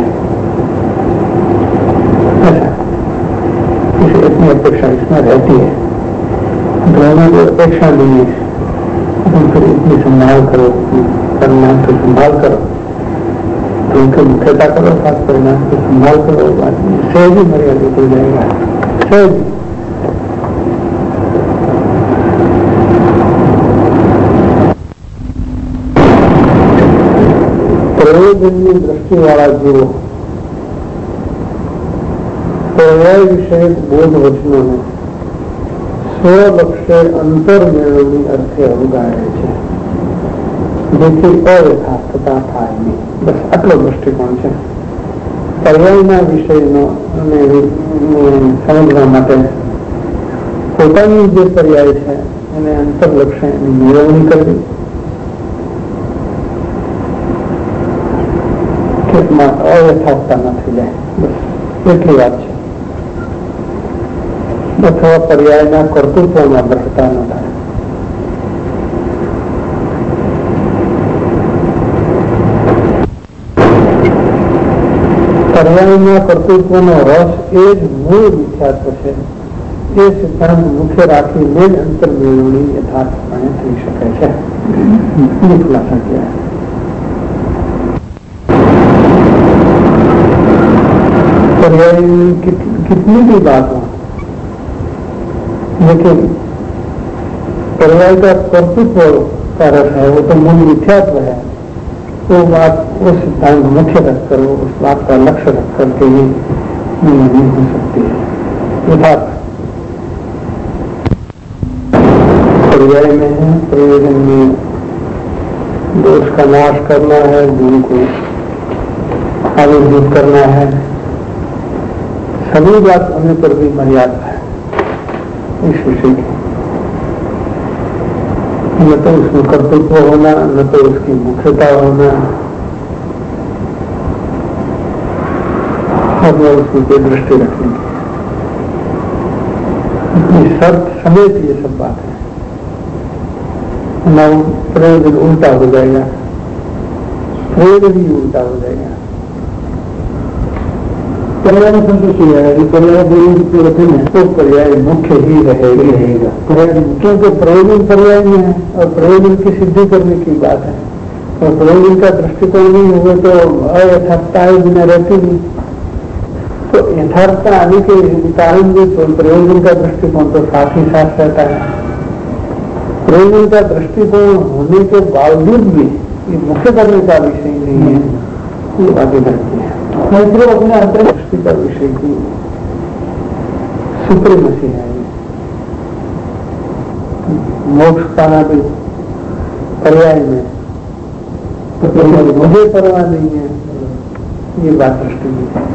D: ऐसा इसे इतनी अपेक्षा इसमें रहती है। ध्रुव को अपेक्षा नहीं है, तुम फिर इतनी संभाल करो, परिणाम को संभाल करो, ध्रुव की मुख्यता करो, साथ परिणाम को संभाल करो। बात सहज ही मर्यादित हो जाएगा। सहज प्रयोजन्य दृष्टि वाला जीव पर्याय विषय बोध वचनों में સ્વલક્ષે અંતર મેળવણી અર્થે અવગાહે છે, જેથી અયથાર્થતા થાય નહીં. બસ આટલો દૃષ્ટિકોણ છે. પર્યાયના વિષયનો અને સમજવા માટે પોતાની જે પર્યાય છે એને અંતરલક્ષે એની મેળવણી કરવી, કે અયથાર્થતા ન થઈ જાય, બસ એટલી વાત છે. अथवा पर्यायना कर्तृत्वમાં ભ્રષ્ટા ન થાય. पर्यायના કર્તૃત્વનો રસ એ જ મૂળ મિથ્યાત્વ છે. એ સિદ્ધાંત મુખ્ય રાખીને જ અંતર મેળવણી યથાર્થપણે થઈ શકે છે. એ ખુલાસા किया. पर्याय कितनी भी बात हो, लेकिन पर्याय का कर्तृत्व का रस है, वो तो मूल मिथ्यात्व है. वो बात वो सिद्धांत मुख्य रखकर, उस बात का लक्ष्य रख करके ही नहीं हो सकती है. यथार्थ पर्याय में है, प्रयोजन में दोष का नाश करना है, गुण को आविर्भूत करना है. सभी बात होने पर भी मर्यादा है इस विषय की. न तो उसमें कर्तृत्व होना, न तो उसकी मुख्यता होना, और न उसकी कोई दृष्टि रखने की. शर्त समेत ये सब बात है. न प्रयोजन उल्टा हो जाएगा, प्रयोजन ही उल्टा हो जाएगा. पर्याय संतुष्टि है, पर्याय वचन है तो पर्याय मुख्य ही रहेगा. क्योंकि प्रयोजन पर्याय में है और प्रयोजन की सिद्धि करने की बात है. और प्रयोजन का दृष्टिकोण नहीं हुए तो अयथार्थता बिना रहती नहीं. तो यथार्थता आने के कारण भी तो प्रयोजन का दृष्टिकोण तो साथ ही साथ रहता है. प्रयोजन का दृष्टिकोण होने के बावजूद भी ये मुख्य करने का विषय नहीं है, ये बातें रहती है. मैत्रो अपने अंतर्दृष्टि का विषय की सुप्रीमसी है. मोक्ष पाना भी पर्याय में तो मुझे परवाह नहीं है, ये बात दृष्टि में है.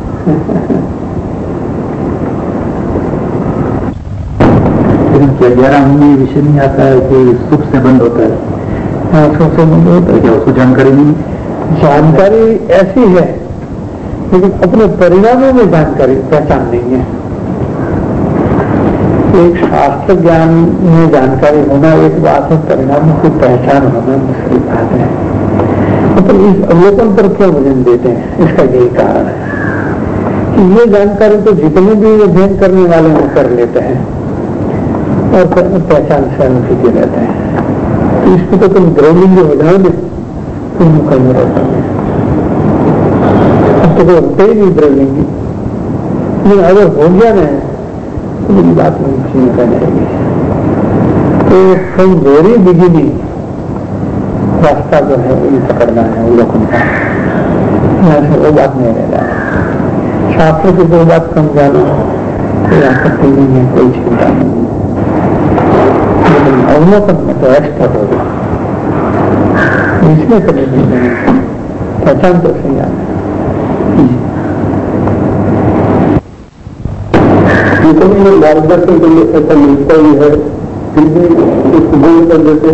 E: ग्यारह महीने विषय नहीं आता है कि सुख से बंद होता है.
D: हाँ, सुख से बंद होता है.
E: क्या उसको जानकारी नहीं?
D: जानकारी ऐसी है लेकिन अपने परिणामों में जानकारी पहचान नहीं है. एक शास्त्र ज्ञान में जानकारी होना एक बात है, परिणामों की पहचान होना दूसरी बात है। मतलब इस अवलोकन पर क्यों वजन देते हैं, इसका यही कारण है कि ये जानकारी तो जितने भी अध्ययन करने वाले वो कर लेते हैं और पहचान से अनुसूचित रहते हैं। तो इसमें तो तुम द्रवलिंग हो जाओगे, तुम कहीं रहता है, अब तो कोई होते ही नहीं द्रवलिंगी। लेकिन अगर हो गया ना तो मेरी बात नहीं छीन कर जाएगी। तो फ्रॉम वेरी बिगिनिंग रास्ता जो है वही पकड़ना है अवलोकन का, यहाँ से वो बात नहीं रह जाए। शास्त्र की जो बात कम जाना कोई आपत्ति नहीं है, कोई चिंता नहीं, लेकिन अवलोकन में तो एक्सपर्ट होगा, इसमें कभी नहीं पहचान तो सही आना।
C: जितने मार्गदर्शन के लिए ऐसा मिलता ही है, फिर भी उसको बोल कर देते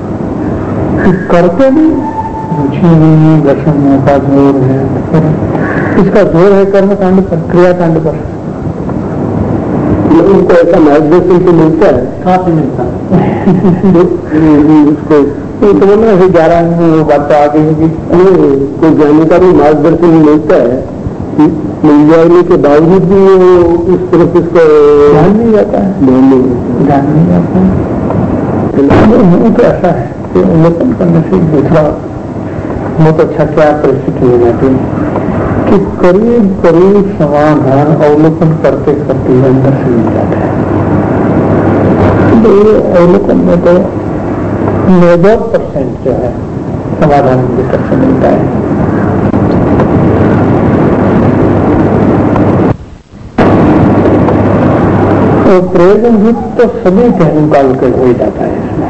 D: करते नहीं, रुचि नहीं, दर्शन में का जोर है, इसका जोर है कर्मकांड पर, क्रियाकांड पर।
C: उनको ऐसा मार्गदर्शन तो मिलता है,
D: कहाँ से मिलता उसको तो बोलना है ग्यारह में वो बात तो आ गई होगी।
C: कोई जानकारी मार्गदर्शन मिलता है, मिल जाने के बावजूद भी वो इस तरफ इसका
D: ध्यान नहीं जाता है,
C: ध्यान नहीं
D: ध्यान नहीं जाता है। तो ऐसा है कि अवलोकन करने से दूसरा बहुत अच्छा क्या परिस्थिति हो जाती है कि करीब करीब समाधान अवलोकन करते करते अंदर से मिल जाता है। तो ये अवलोकन में तो नब्बे परसेंट जो है समाधान भीतर से मिलता है। तो प्रयोजन भी तो सभी कहने का हो जाता है इसमें।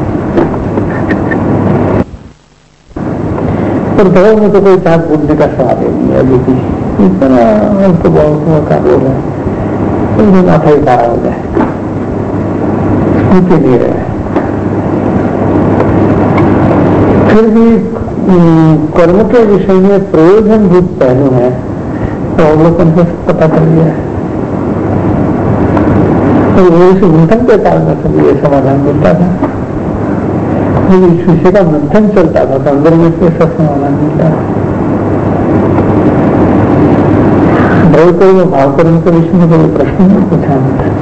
D: पर धर्म में तो कोई चाक बुद्धि का सवाल ही नहीं है, अभी भी इतना तो बहुत हुआ का बोल है, तो माथा ही खड़ा हो जाए, स्मृति नहीं रहे। फिर भी कर्म के विषय में प्रयोजनभूत पहलू है, तो अवलोकन से पता चल गया है। तो वो इस मंथन के कारण सभी ये समाधान मिलता था। इस विषय का मंथन चलता था तो अंदर में कैसा समाधान मिलता है। द्रव्यकर्म भावकर्म के विषय में कोई प्रश्न नहीं पूछा।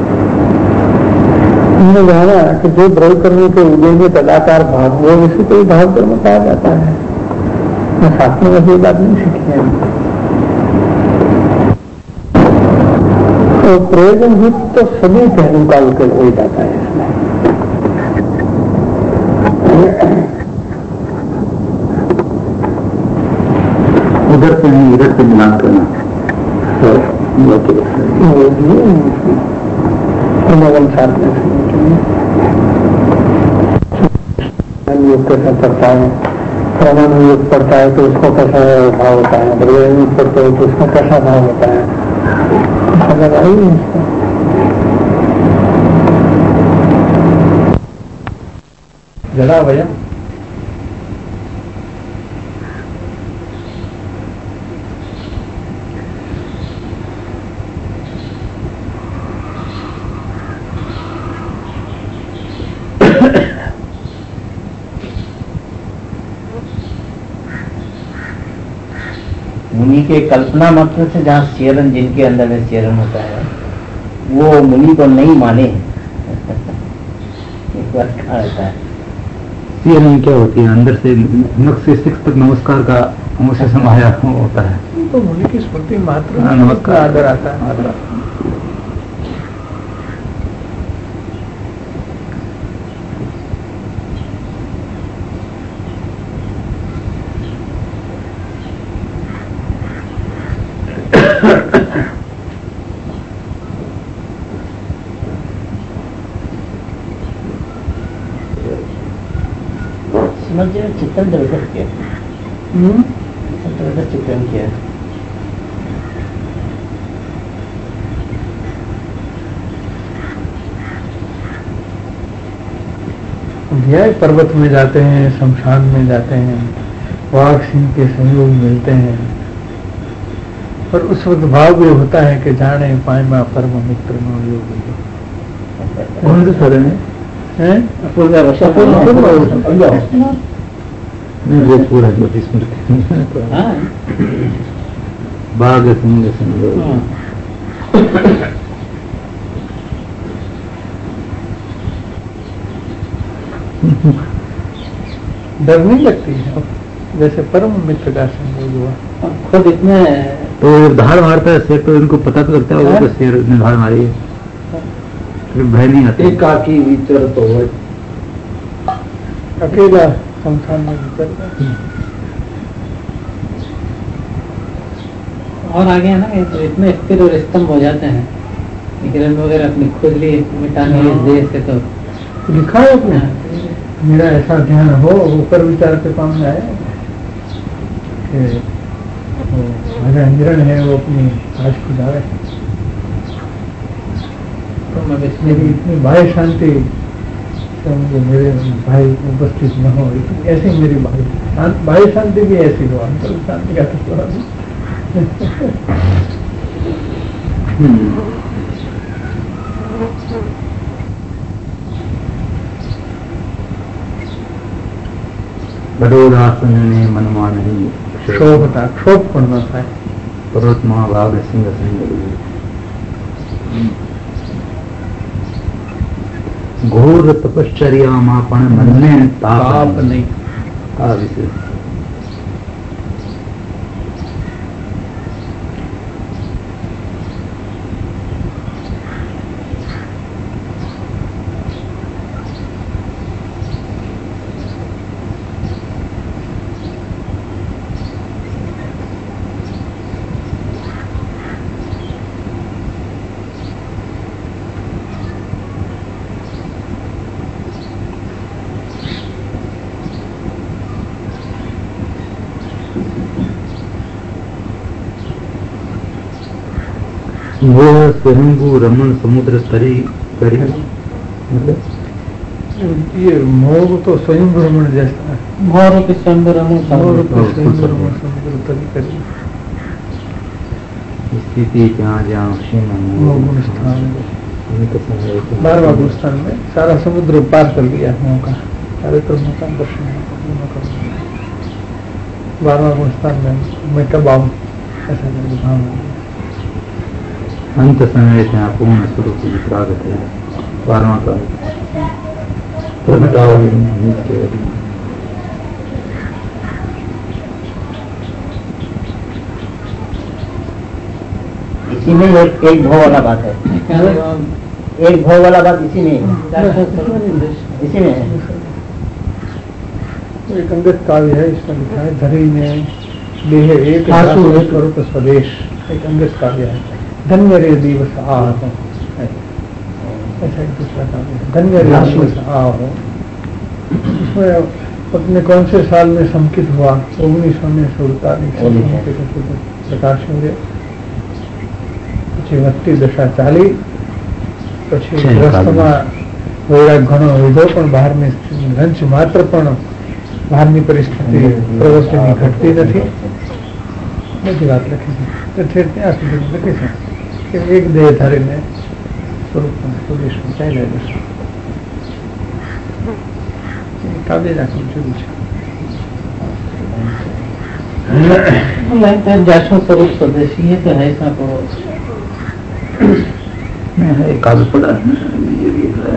D: हमने जाना कि जो द्रव्यकर्म के उदय में तदाकार भाव वो इसी को भाव कर्म कहा जाता है। मैं शास्त्र में ये बात नहीं सीखी है। तो प्रयोजनभूत तो सभी पहलू का हो जाता है इसमें।
E: उधर से नहीं इधर से मिलान करना
D: योग कैसा पड़ता है, परमाणु योग पड़ता है तो उसको कैसा भाव होता है, द्रव्य योग पड़ता है तो उसका कैसा भाव होता है, जड़ा वयम
F: मुनि के कल्पना मात्र से जहाँ सेरण जिनके अंदर में सेरण होता है वो मुनि को नहीं माने एक बार कहा रहता है।
E: सेरण क्या होती है? अंदर से नख से सिक्स तक नमस्कार का मुझसे समाया होता है,
D: तो मुनि की स्मृति मात्र
E: नमस्कार
D: आदर आता है।
F: समझ चित्तन द्रव्य किया चित्तन किया
D: ध्याय पर्वत में जाते हैं, शमशान में जाते हैं, वाघ सिंह के संयोग मिलते हैं और उस वक्त भाव भी होता है कि जाने पाए मां परम मित्र नो योग।
F: करता
E: कौन से स्वरण है?
D: हैं?
F: अपूर्व वचन
E: नहीं वो पूरा ज्योतिष स्मृति
F: हाँ
E: बाघ सिंह संयोग
D: डर नहीं लगती है जैसे परम मित्र का संयोग हुआ
F: खुद इतने
E: तो धाड़ मारता है शेर, तो इनको पता तो लगता है वो तो शेर ने धाड़ मारी है, फिर भय नहीं आता।
F: एकाकी विचर तो
D: अकेला संसार में विचरता है।
F: और आगे है ना कि तो इतने स्थिर और स्तंभ हो जाते हैं विकिरण वगैरह अपनी खुद लिए मिटाने इस देश से तो
D: लिखा है अपने मेरा ऐसा ध्यान हो ऊपर विचार के सामने आए कि वो मेरा इंद्रण है वो अपनी आज खुदावे
F: तो मैं
D: मेरी इतनी बाह्य शांति तो मुझे मेरे भाई उपस्थित न हो, ऐसी मेरी बाह्य बाह्य शांति भी ऐसी हो, अंतर शांति का तो
E: बड़ोदासन ने मनमान नहीं
D: क्षोभता क्षोभ पड़ना था
E: पर्वत महाभाग सिंह सिंह घोर तपश्चर्या मापण मन में ताप
D: नहीं
E: था विशेष वो स्वयंभू रमन समुद्र तरी करी मतलब
D: ये मोह तो स्वयं भ्रमण जैसा है
F: मोर के स्वयं रमण
D: मोह तो स्वयं भ्रमण समुद्र तरी करी
E: स्थिति जहाँ जहाँ
D: मोह गुण स्थान
E: क्षीण
D: बारहवां गुण स्थान में सारा समुद्र पार कर लिया मोह का सारे कर्मों का दर्शन बारहवां गुण स्थान में मैं कब आऊँ ऐसा मेरी भावना
E: अंत समय जहाँ पूर्ण स्वरूप की प्रागत है बारहवां का प्रगटाव
F: इसी में एक एक भाव वाला बात है एक भाव वाला बात इसी में इसी में है
D: एक अंगत काव्य है इसमें लिखा है धरी ने देह एक स्वरूप स्वदेश एक अंगत काव्य है धन्य रे दिवस आहो ऐसा एक दूसरा काव्य है धन्य रे दिवस आहो इसमें अपने कौन से साल में संकित हुआ उन्नीस सौ ने अड़तालीस प्रकाश में પછી દશા ચાલી પછી રસ્તામાં વૈરાગ ઘણો લીધો પણ બહારની લંચ માત્ર પણ બહારની પરિસ્થિતિ પ્રવૃત્તિની ઘટતી નથી બધી વાત લખી છે તો ત્યાં સુધી લખી છે કે એક દેહ ધારીને સ્વરૂપમાં સ્વદેશમાં ચાલ્યા જશે કાવ્ય રાખવું જરૂર
F: है जाशो स्वरूप स्वदेशी है तो है ऐसा को
E: काव्य पढ़ा ये भी है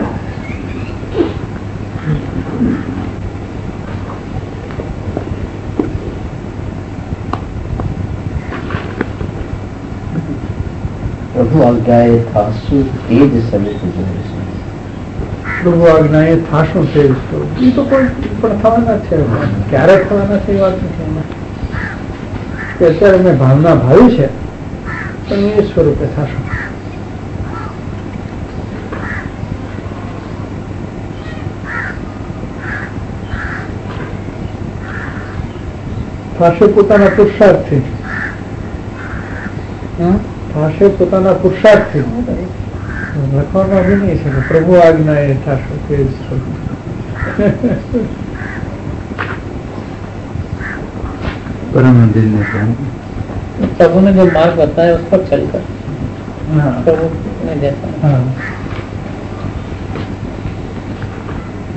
F: प्रभु आज्ञाए था सु तेज समेत
D: પ્રભુ આજ્ઞાએ થાશું છે એ તો કોઈ પણ થવાના છે ક્યારે થવાના છે એ વાત નથી કે અત્યારે મેં ભાવના ભાવી છે પણ એ સ્વરૂપે થશે થશે પોતાના પુરુષાર્થથી થશે પોતાના પુરુષાર્થથી લખવાનો બી નહીં છે પ્રભુ આજ્ઞાએ થશે તે
E: परम मंदिर में
F: प्रभु ने जो मार्ग बताया उस पर चलकर
D: हाँ
F: प्रभु ने जैसा
D: हाँ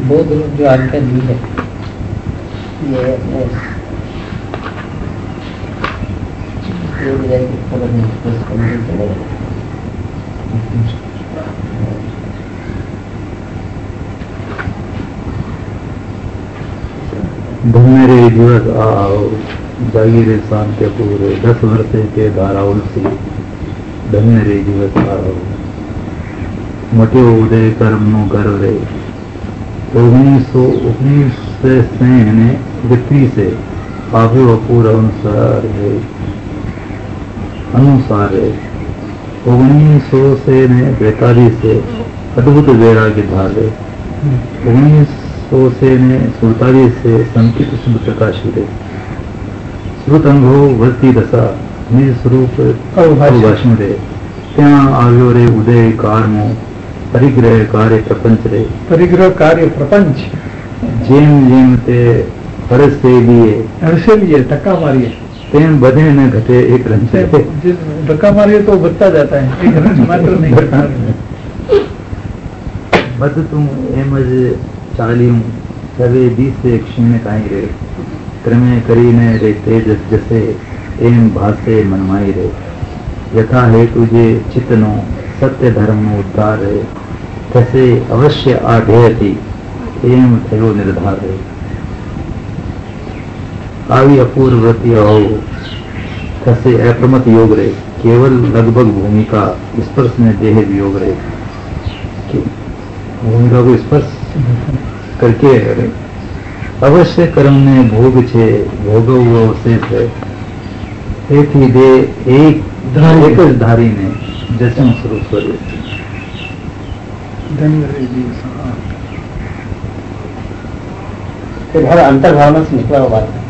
F: बौद्ध लोग जो आज्ञा दी है ये अपने
E: धुमेरे दिवस आओ जागीरे शांति पूरे दस वर्षे के धाराउल सी धमेरे दिवस आओ मट्यो उदय कर्म नो गर्व रे ओगनीस सौ उन्नीस से विक्री से आव्यो पूरा अनुसार है अनुसार है उन्नीस सौ से ने बैतालीस से अद्भुत वैराग्य धार है उन्नीस सौ से ने सुड़तालीस से संकित शुद्ध प्रकाश है श्रुत अनुभव वर्ती दशा निज स्वरूप अवभाषण रे त्या आव्यो रे उदय कारमो परिग्रह कार्य प्रपंच रे
B: परिग्रह कार्य प्रपंच
E: जेम जेम ते हर्ष से लिए
B: हर्ष से लिए धक्का मारिए
E: तेम बढ़े न घटे एक रंज
B: धक्का मारिए तो बढ़ता जाता है, एक रंज मात्र नहीं घटता।
E: बद तुम एमज चालियों सवे बीस से क्षीण काई रे क्रमे करीने रे तेज जसे एम भासे मनमाई रे यथा है तुझे चितनो सत्य धर्म नो उद्धार है तसे अवश्य आधेयति एम थयो निर्धार है આવી અપૂર્વતી हो थसे अप्रमत योग रे केवल लगभग भूमिका स्पर्श में देह वियोग रे भूमिका को स्पर्श करके रे अवश्य कर्म में भोग छे भोग हुआ शेष है તેથી દે એક એક જ ધારીને જસમ સ્વરૂપ કરે
F: फिर हर अंतर्भावना से निकला हुआ बात है।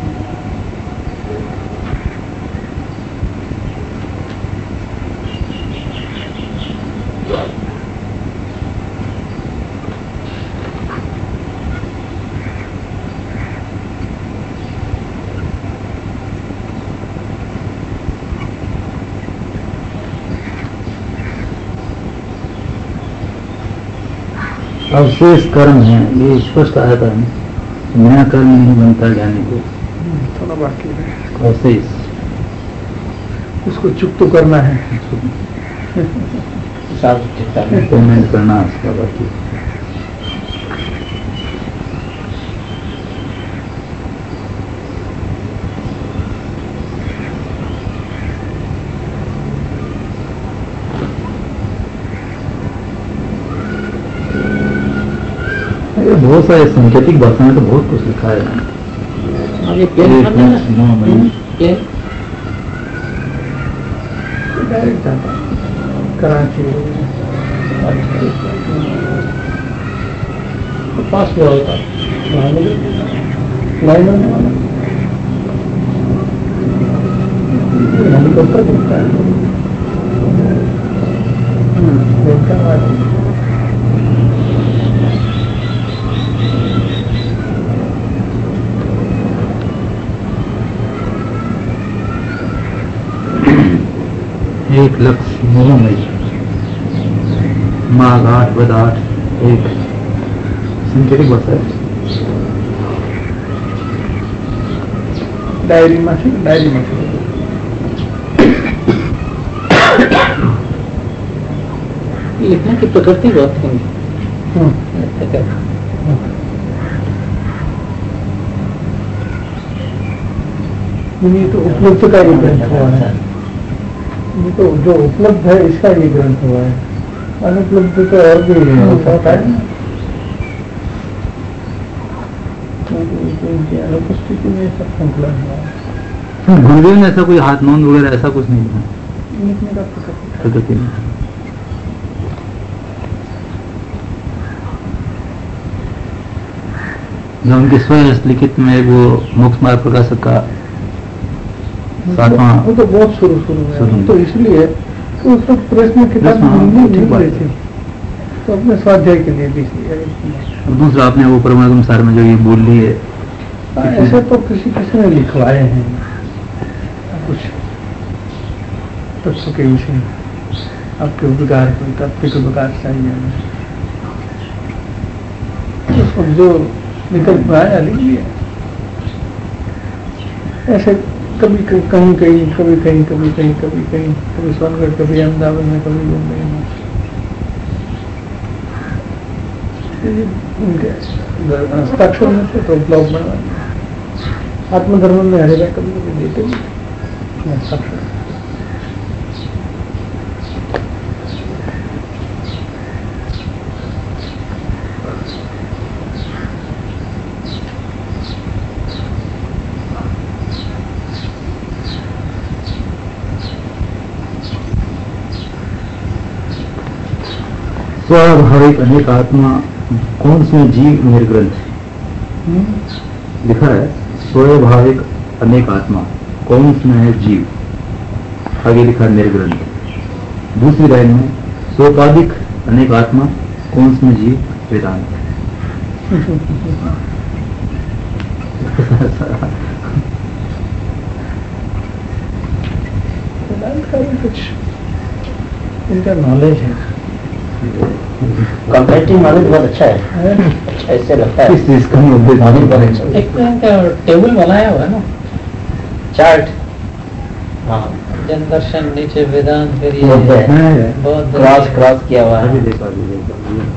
E: अवशेष कर्म है ये स्पष्ट आया था नया कर्म नहीं बनता ज्ञानी को
B: थोड़ा बाकी है
E: अवशेष
B: उसको चुप तो करना है
E: पेमेंट करना उसका बाकी बहुत सारे सांकेतिक भाषा में तो बहुत कुछ लिखा है
B: डायरेक्ट जाता कराची पास हुआ होता हेलीकॉप्टर दिखता है
E: एक लक्ष्य मोह में माघ आठ बद आठ एक सिंथेटिक भाषा है
B: डायरी में डायरी में
F: लिखने की प्रकृति बहुत है
B: ये तो उपलब्ध का ही ग्रंथ हुआ है ये तो जो उपलब्ध है इसका ये ग्रंथ हुआ है अनुपलब्ध तो और भी हो सकता है अनुपस्थिति में सब संकलन हुआ है
E: गुरुदेव ने ऐसा कोई हाथ नोंद वगैरह ऐसा कुछ नहीं था
B: लिखने का
E: प्रकृति में जो उनके स्वयं लिखित में वो मोक्ष मार्ग प्रकाशक का सातवां
B: वो तो बहुत शुरू शुरू में तो इसलिए तो उस वक्त प्रेस में किताब नहीं रही थी तो अपने स्वाध्याय के लिए भी
E: दूसरा आपने वो परमागम सार में जो ये बोल ली है
B: ऐसे तो किसी किसी ने लिखवाए हैं कुछ तत्व के विषय आपके उपकार को तत्व के उपकार चाहिए उसको और जो विकल्प बनाया लिख दिया। ऐसे कभी कहीं कहीं कहीं कभी कहीं कभी कहीं कभी कहीं कभी सोनगढ़, कभी अहमदाबाद में, कभी मुंबई में। हस्ताक्षर में थे तो ब्लॉग बनवा दिया। आत्मधर्म में हरेगा कभी कभी देते भी हस्ताक्षर।
E: स्वाभाविक अनेक आत्मा कौन से जीव निर्ग्रंथ लिखा है। स्वाभाविक अनेक आत्मा कौन में है जीव, आगे लिखा निर्ग्रंथ। दूसरी लाइन में सोपाधिक अनेक आत्मा कौन में जीव वेदांत।
B: वेदांत का भी कुछ इनका नॉलेज है,
F: कंपैरेटिव नॉलेज बहुत अच्छा है। अच्छा ऐसे लगता है
E: इस चीज का नॉलेज बहुत अच्छा है।
G: एक तो इनका टेबल बनाया हुआ है ना,
F: चार्ट। हाँ,
G: जन दर्शन, नीचे वेदांत, फिर ये
F: बौद्ध है,
G: बौद्ध
F: क्रॉस क्रॉस किया हुआ
E: अभी
F: है।
E: देखो अभी देखो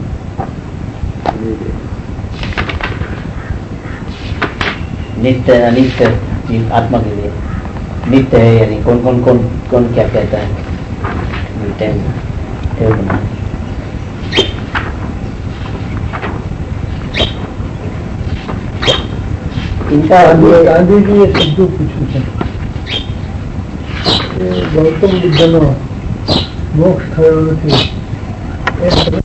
F: नित्य अनित्य जीव आत्मा के लिए नित्य है, यानी कौन कौन कौन कौन क्या कहता है। टेबल बना इनका
B: गांधी जी ये शब्दों पूछू थे गौतम बुद्ध नो मोक्ष थयो નથી